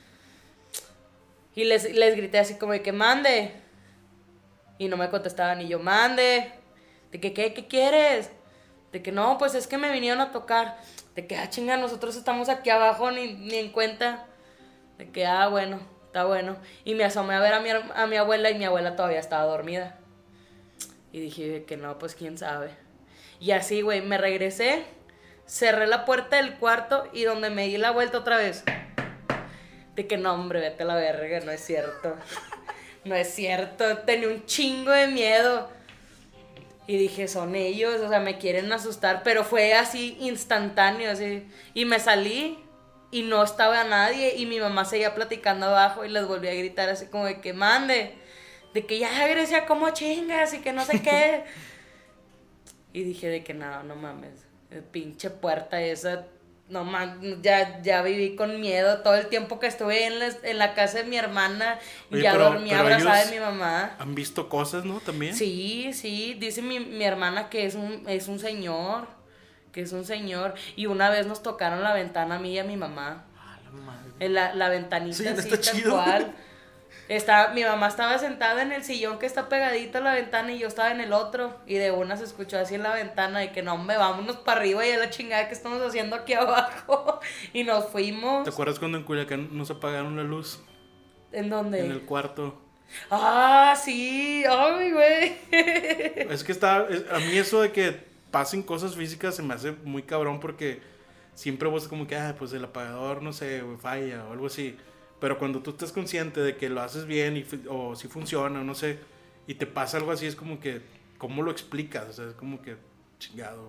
Y les, les grité así como de que mande. Y no me contestaban. Y yo, mande. ¿De que qué? ¿Qué quieres? De que no, pues es que me vinieron a tocar. De que, ah, chinga, nosotros estamos aquí abajo, ni, ni en cuenta. De que, ah, bueno, está bueno. Y me asomé a ver a mi, a mi abuela y mi abuela todavía estaba dormida. Y dije que no, pues quién sabe. Y así, güey, me regresé, cerré la puerta del cuarto y donde me di la vuelta otra vez. De que no, hombre, vete a la verga, no es cierto. No es cierto, tenía un chingo de miedo. Y dije, son ellos, o sea, me quieren asustar. Pero fue así, instantáneo, así. Y me salí y no estaba nadie. Y mi mamá seguía platicando abajo y les volví a gritar así como de que mande. De que ya, Grecia, ¿cómo chingas? Y que no sé qué. Y dije de que no, no mames. Pinche puerta esa. No mames, ya, ya viví con miedo todo el tiempo que estuve en la, en la casa de mi hermana. Oye, ya pero- dormía pero abrazada ellos de mi mamá. ¿Han visto cosas, no? También. Sí, sí, dice mi, mi hermana que es un, es un señor, que es un señor. Y una vez nos tocaron la ventana a mí y a mi mamá. Ah, la madre. En la, la ventanita Sí, no así, está tal chido. cual. Estaba, mi mamá estaba sentada en el sillón que está pegadito a la ventana y yo estaba en el otro. Y de una se escuchó así en la ventana de que no, hombre, vámonos para arriba y a la chingada que estamos haciendo aquí abajo. Y nos fuimos. ¿Te acuerdas cuando en Culiacán nos apagaron la luz? ¿En dónde? En el cuarto. Ah, sí, ay, güey. Es que está, es- a mí eso de que pasen cosas físicas se me hace muy cabrón porque siempre vos como que, ah, pues el apagador, no sé, güey, falla o algo así. Pero cuando tú estás consciente de que lo haces bien y, fu- o si funciona, no sé, y te pasa algo así, es como que, ¿cómo lo explicas? O sea, es como que chingado, güey.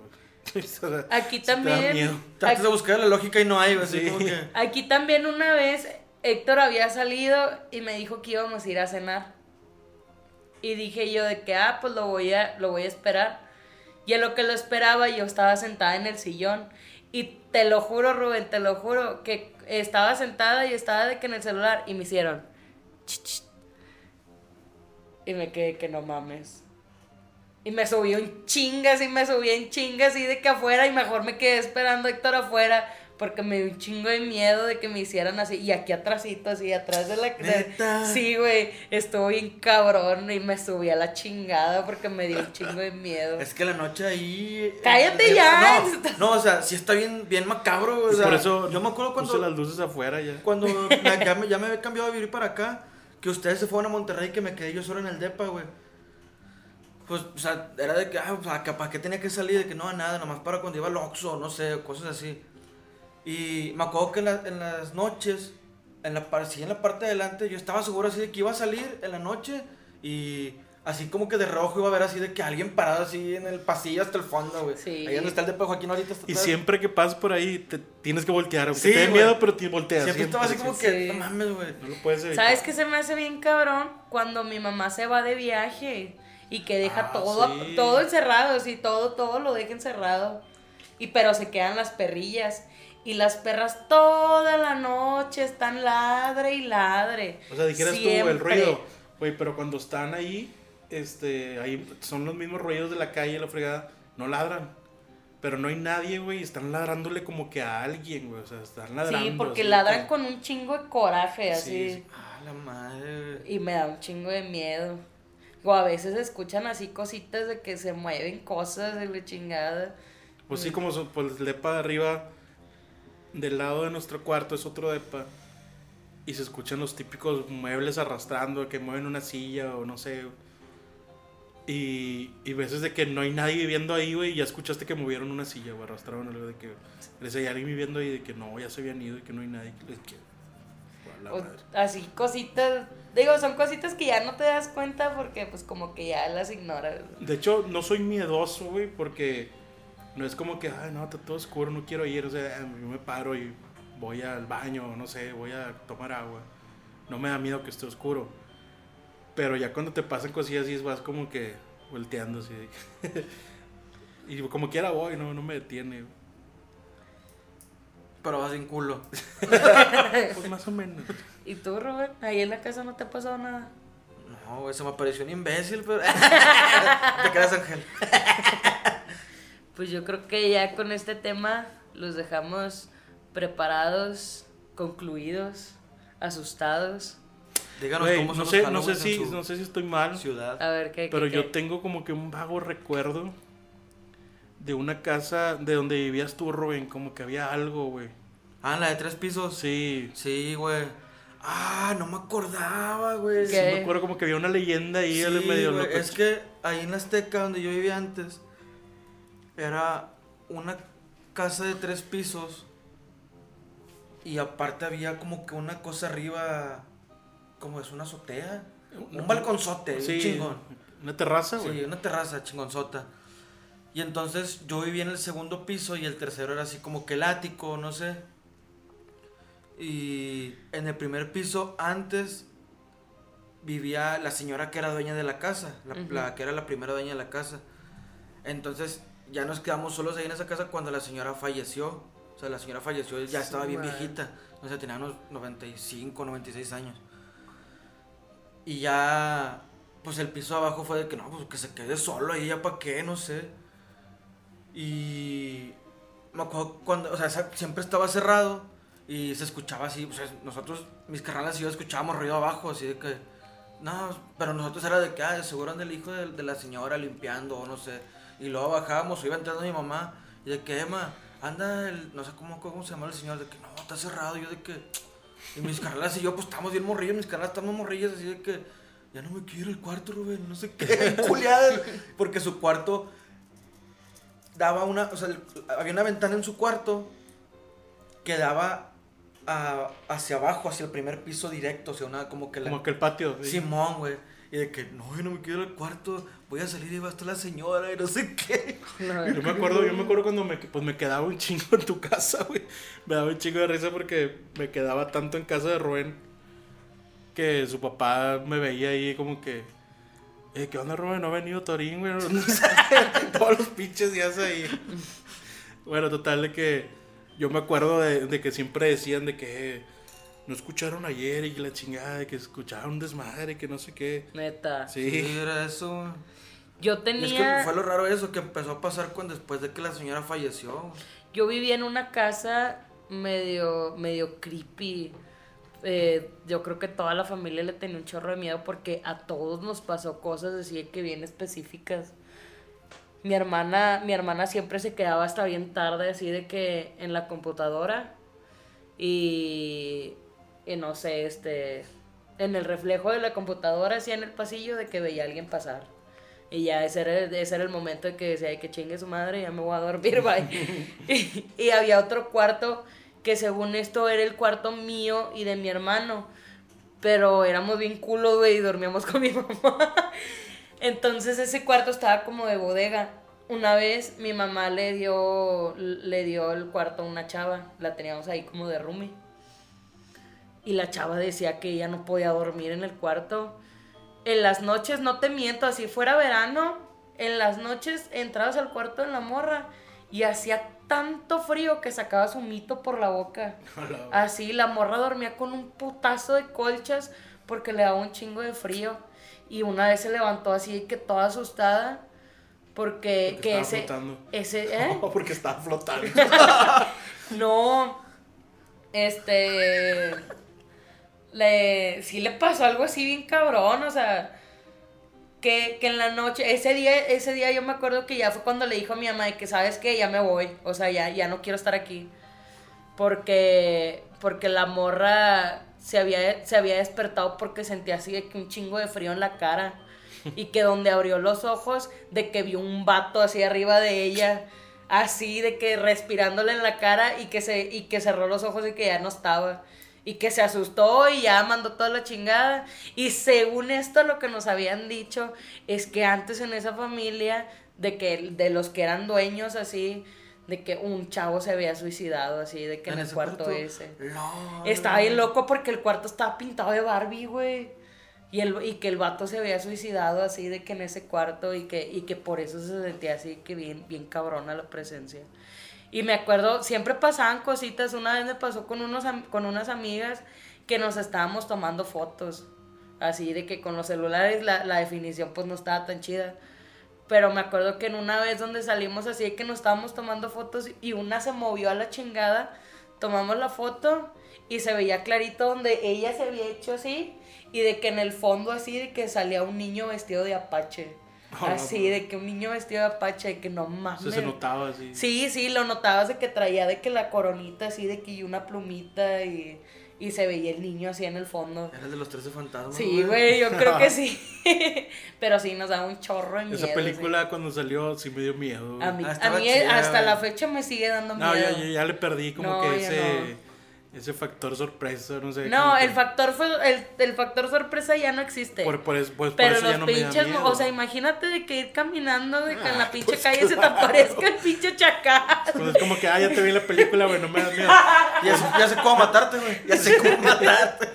O sea, Aquí sí te da también. miedo. Tratas de buscar la lógica y no hay, güey. Así Sí. como que. Aquí también una vez Héctor había salido y me dijo que íbamos a ir a cenar. Y dije yo de que, ah, pues lo voy a, lo voy a esperar. Y en lo que lo esperaba, yo estaba sentada en el sillón. Y te lo juro, Rubén, te lo juro, que estaba sentada y estaba de que en el celular. Y me hicieron. Ch, ch. Y me quedé que no mames. Y me subí en chingas y me subí en chingas y de que afuera. Y mejor me quedé esperando a Héctor afuera. Porque me dio un chingo de miedo de que me hicieran así. Y aquí atrásito, así, atrás de la... de- ¿Neta? sí, güey. Estuvo bien cabrón y me subí a la chingada porque me dio un chingo de miedo. Es que la noche ahí. ¡Cállate eh, ya! No, no, o sea, sí está bien, bien macabro, güey. O Y sea, por eso yo me acuerdo cuando. puse las luces afuera ya. Cuando me- ya, me, ya me había cambiado a vivir para acá, que ustedes se fueron a Monterrey y que me quedé yo solo en el depa, güey. Pues, o sea, era de que, ah, o sea, ¿para qué tenía que salir? De que no, nada, nomás para cuando iba al Oxxo, no sé, cosas así. Y me acuerdo que en, la- en las noches, en la, par- sí, en la parte de adelante, yo estaba seguro así de que iba a salir en la noche y así como que de reojo iba a ver así de que alguien parado así en el pasillo hasta el fondo, güey. Sí. Ahí donde está el depa de Joaquín ahorita. Está Y atrás. siempre que pasas por ahí, te tienes que voltear. Aunque Sí, te dé güey. miedo, pero te volteas. Siempre estaba así como que, Sí. no mames, güey. No lo puedes evitar. ¿Sabes qué se me hace bien cabrón? Cuando mi mamá se va de viaje y que deja Ah, todo, sí. todo encerrado, sí, todo, todo lo deja encerrado. Y pero se quedan las perrillas. Y las perras toda la noche están ladre y ladre. O sea, dijeras tú el Siempre. ruido. Güey, pero cuando están ahí, este, ahí son los mismos ruidos de la calle, la fregada, no ladran. Pero no hay nadie, güey, están ladrándole como que a alguien, güey. O sea, están ladrando. Sí, porque así ladran que- con un chingo de coraje, así. Sí, sí. Ah, la madre, güey. Y me da un chingo de miedo. O a veces escuchan así cositas de que se mueven cosas de la chingada. Pues sí, como son, pues el depa de arriba, del lado de nuestro cuarto es otro depa. Y se escuchan los típicos muebles arrastrando, que mueven una silla o no sé. Y, y veces de que no hay nadie viviendo ahí, güey, y ya escuchaste que movieron una silla, güey, arrastraron algo de que les hay alguien viviendo ahí, de que no, ya se habían ido y que no hay nadie. Que les que, a la O- madre. así cositas. Digo, son cositas que ya no te das cuenta porque pues como que ya las ignoras. De hecho, no soy miedoso, güey, porque no es como que, ay, no, está todo oscuro, no quiero ir. O sea, yo me paro y voy al baño, no sé, voy a tomar agua. No me da miedo que esté oscuro. Pero ya cuando te pasan cosillas así, vas como que volteando así. Y como quiera voy, no, no me detiene. Güey. Pero vas sin culo. Pues más o menos. ¿Y tú, Robert? Ahí en la casa no te ha pasado nada. No, güey, se me apareció un imbécil, pero. Te creas, Ángel. Pues yo creo que ya con este tema los dejamos preparados, concluidos, asustados. Díganos Güey, cómo no son sé, los no sé Halloweens si, en su no sé si estoy mal. ciudad. A ver qué. Pero qué- yo qué? tengo como que un vago recuerdo de una casa de donde vivías tú, Rubén, como que había algo, güey. Ah, la de tres pisos. Sí, Sí, güey. Ah, no me acordaba, güey. sí ¿Qué? me acuerdo como que había una leyenda ahí, Sí, el medio güey, loco. es que ahí en la Azteca, donde yo vivía antes, era una casa de tres pisos y aparte había como que una cosa arriba, como es una azotea, un balconzote, Sí, un chingón. una terraza, güey. Sí, una terraza chingonzota. Y entonces yo vivía en el segundo piso y el tercero era así como que el ático, no sé. Y en el primer piso antes vivía la señora que era dueña de la casa, la, Ujú. la que era la primera dueña de la casa. Entonces ya nos quedamos solos ahí en esa casa cuando la señora falleció. O sea, la señora falleció, ya Sí, estaba bien man. viejita. O sea, tenía unos noventa y cinco, noventa y seis años. Y ya, pues el piso de abajo fue de que no, pues que se quede solo ahí, ya para qué, no sé. Y me acuerdo cuando, o sea, sa- siempre estaba cerrado y se escuchaba así, pues nosotros, mis carnales y yo escuchábamos ruido abajo, así de que, no, pero nosotros era de que, ah, de seguro anda el hijo de, de la señora limpiando, o no sé. Y luego bajábamos, o iba entrando mi mamá, y de que, Emma, anda el, no sé cómo, cómo se llama el señor, de que no, está cerrado, y yo de que, y mis carnales y yo, pues estamos bien morrillos, mis carnales estamos morrillos, así de que, ya no me quiero ir al cuarto, Rubén, no sé qué, culiadas, porque su cuarto daba una, o sea, el- había una ventana en su cuarto que daba a- hacia abajo, hacia el primer piso directo, o sea, una como que la... Como que el patio. sí. Simón, güey. Y de que, no, yo no me quiero ir al cuarto, voy a salir y va a estar la señora y no sé qué. No, Yo me acuerdo, yo me acuerdo cuando me, pues me quedaba un chingo en tu casa, güey. Me daba un chingo de risa porque me quedaba tanto en casa de Rubén que su papá me veía ahí como que, eh, ¿qué onda, Rubén? No ha venido Torín, güey. No sé, todos los pinches días ahí. Bueno, total de que yo me acuerdo de, de que siempre decían de que eh, no escucharon ayer y la chingada, de que escucharon un desmadre, que no sé qué. neta. Sí. Sí, era eso. Yo Y es tenía... que fue lo raro eso, que empezó a pasar cuando después de que la señora falleció. Yo vivía en una casa medio, medio creepy. Eh, yo creo que toda la familia le tenía un chorro de miedo porque a todos nos pasó cosas así de que bien específicas. Mi hermana, mi hermana siempre se quedaba hasta bien tarde así de que en la computadora y, y no sé, este, en el reflejo de la computadora así en el pasillo de que veía a alguien pasar. Y ya ese era, ese era el momento de que decía, "Ay, que chingue su madre, ya me voy a dormir, bye". y, y había otro cuarto que según esto era el cuarto mío y de mi hermano. Pero éramos bien culos, güey, y dormíamos con mi mamá. Entonces ese cuarto estaba como de bodega. Una vez mi mamá le dio, le dio el cuarto a una chava. La teníamos ahí como de roomie. Y la chava decía que ella no podía dormir en el cuarto. En las noches, no te miento, así fuera verano, en las noches entrabas al cuarto de la morra y hacía tanto frío que sacaba su mito por la boca. Así, la morra dormía con un putazo de colchas porque le daba un chingo de frío. Y una vez se levantó así que toda asustada porque, Porque que estaba ese, flotando. ese, ¿eh? Porque estaba flotando. No, este, le, sí le pasó algo así bien cabrón, o sea, que, que en la noche, ese día, ese día yo me acuerdo que ya fue cuando le dijo a mi mamá de que, ¿sabes qué? Ya me voy, o sea, ya, ya no quiero estar aquí, porque, porque la morra se había, se había despertado porque sentía así de que un chingo de frío en la cara, y que donde abrió los ojos, de que vio un vato así arriba de ella, así de que respirándole en la cara y que se y que cerró los ojos y que ya no estaba y que se asustó y ya mandó toda la chingada. Y según esto lo que nos habían dicho es que antes en esa familia de que de los que eran dueños así de que un chavo se había suicidado así de que en, en el cuarto, cuarto ese no, estaba no. bien loco porque el cuarto estaba pintado de Barbie, güey. Y, el, y que el vato se había suicidado así de que en ese cuarto y que, y que por eso se sentía así que bien, bien cabrona la presencia. Y me acuerdo, siempre pasaban cositas. Una vez me pasó con, unos, con unas amigas que nos estábamos tomando fotos. Así de que con los celulares la, la definición pues no estaba tan chida. Pero me acuerdo que en una vez donde salimos así de que nos estábamos tomando fotos y una se movió a la chingada. Tomamos la foto y se veía clarito donde ella se había hecho así. Y de que en el fondo así de que salía un niño vestido de apache. Oh, así, no, de que un niño vestido de apache, de que no mames. O sea, se notaba así. Sí, sí, lo notabas de que traía de que la coronita así, de que y una plumita y, y se veía el niño así en el fondo. Era el de los trece fantasmas. Sí, güey, yo creo que sí. Pero sí, nos daba un chorro de miedo. Esa película sí. Cuando salió sí me dio miedo. A mí, ah, a mí chida, hasta güey. la fecha me sigue dando no, miedo. No, yo, yo ya le perdí como no, que ese... No. Ese factor sorpresa, no sé. No, que... el factor fue el, el factor sorpresa ya no existe. Por, por, pues, por pero eso los ya no pinches, me da miedo. o sea, imagínate de que ir caminando de que Ah, en la pinche pues calle claro. se te aparezca el pinche chacal. Pues es como que, ah, ya te vi la película, güey, no me das miedo. Ya sé, ya sé cómo matarte, güey. Ya sé cómo matarte.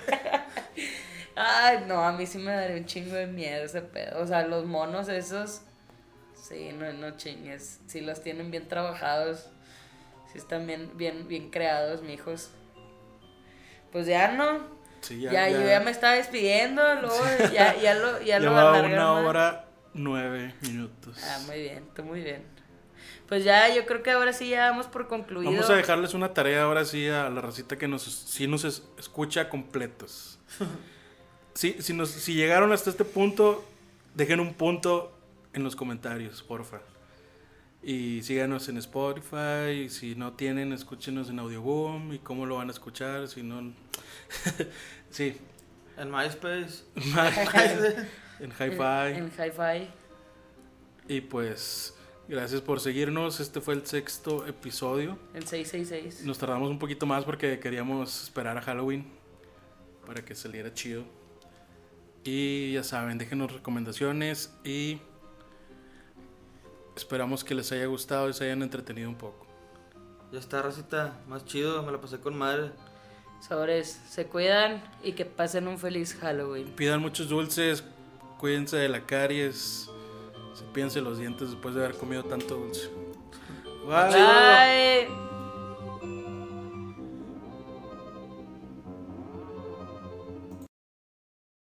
Ay, no, a mí sí me daría un chingo de miedo ese pedo. O sea, los monos esos, sí, no, no chingues. Si los tienen bien trabajados, si están bien, bien, bien creados, mijos. Pues ya no. Sí, ya, ya, ya, ya. yo ya me estaba despidiendo, luego ya, ya lo, ya lo Llevaba alargaron una más. hora nueve minutos. Ah, muy bien, tú muy bien. Pues ya, yo creo que ahora sí ya damos por concluido. Vamos a dejarles una tarea ahora sí a la racita que nos, sí nos es- escucha completos. Sí, si, nos, si llegaron hasta este punto, dejen un punto en los comentarios, porfa. Y síganos en Spotify. Si no tienen, escúchenos en Audioboom. ¿Y cómo lo van a escuchar? Si no... sí. En MySpace. En Hi-Fi. En, en Hi-Fi. Y pues, gracias por seguirnos. Este fue el sexto episodio. El seiscientos sesenta y seis. Nos tardamos un poquito más porque queríamos esperar a Halloween para que saliera chido. Y ya saben, déjenos recomendaciones y esperamos que les haya gustado y se hayan entretenido un poco. Ya está, racita, más chido, me la pasé con madre. Sobres, se cuidan y que pasen un feliz Halloween. Pidan muchos dulces, cuídense de la caries, cepíense los dientes después de haber comido tanto dulce. Bye. Bye.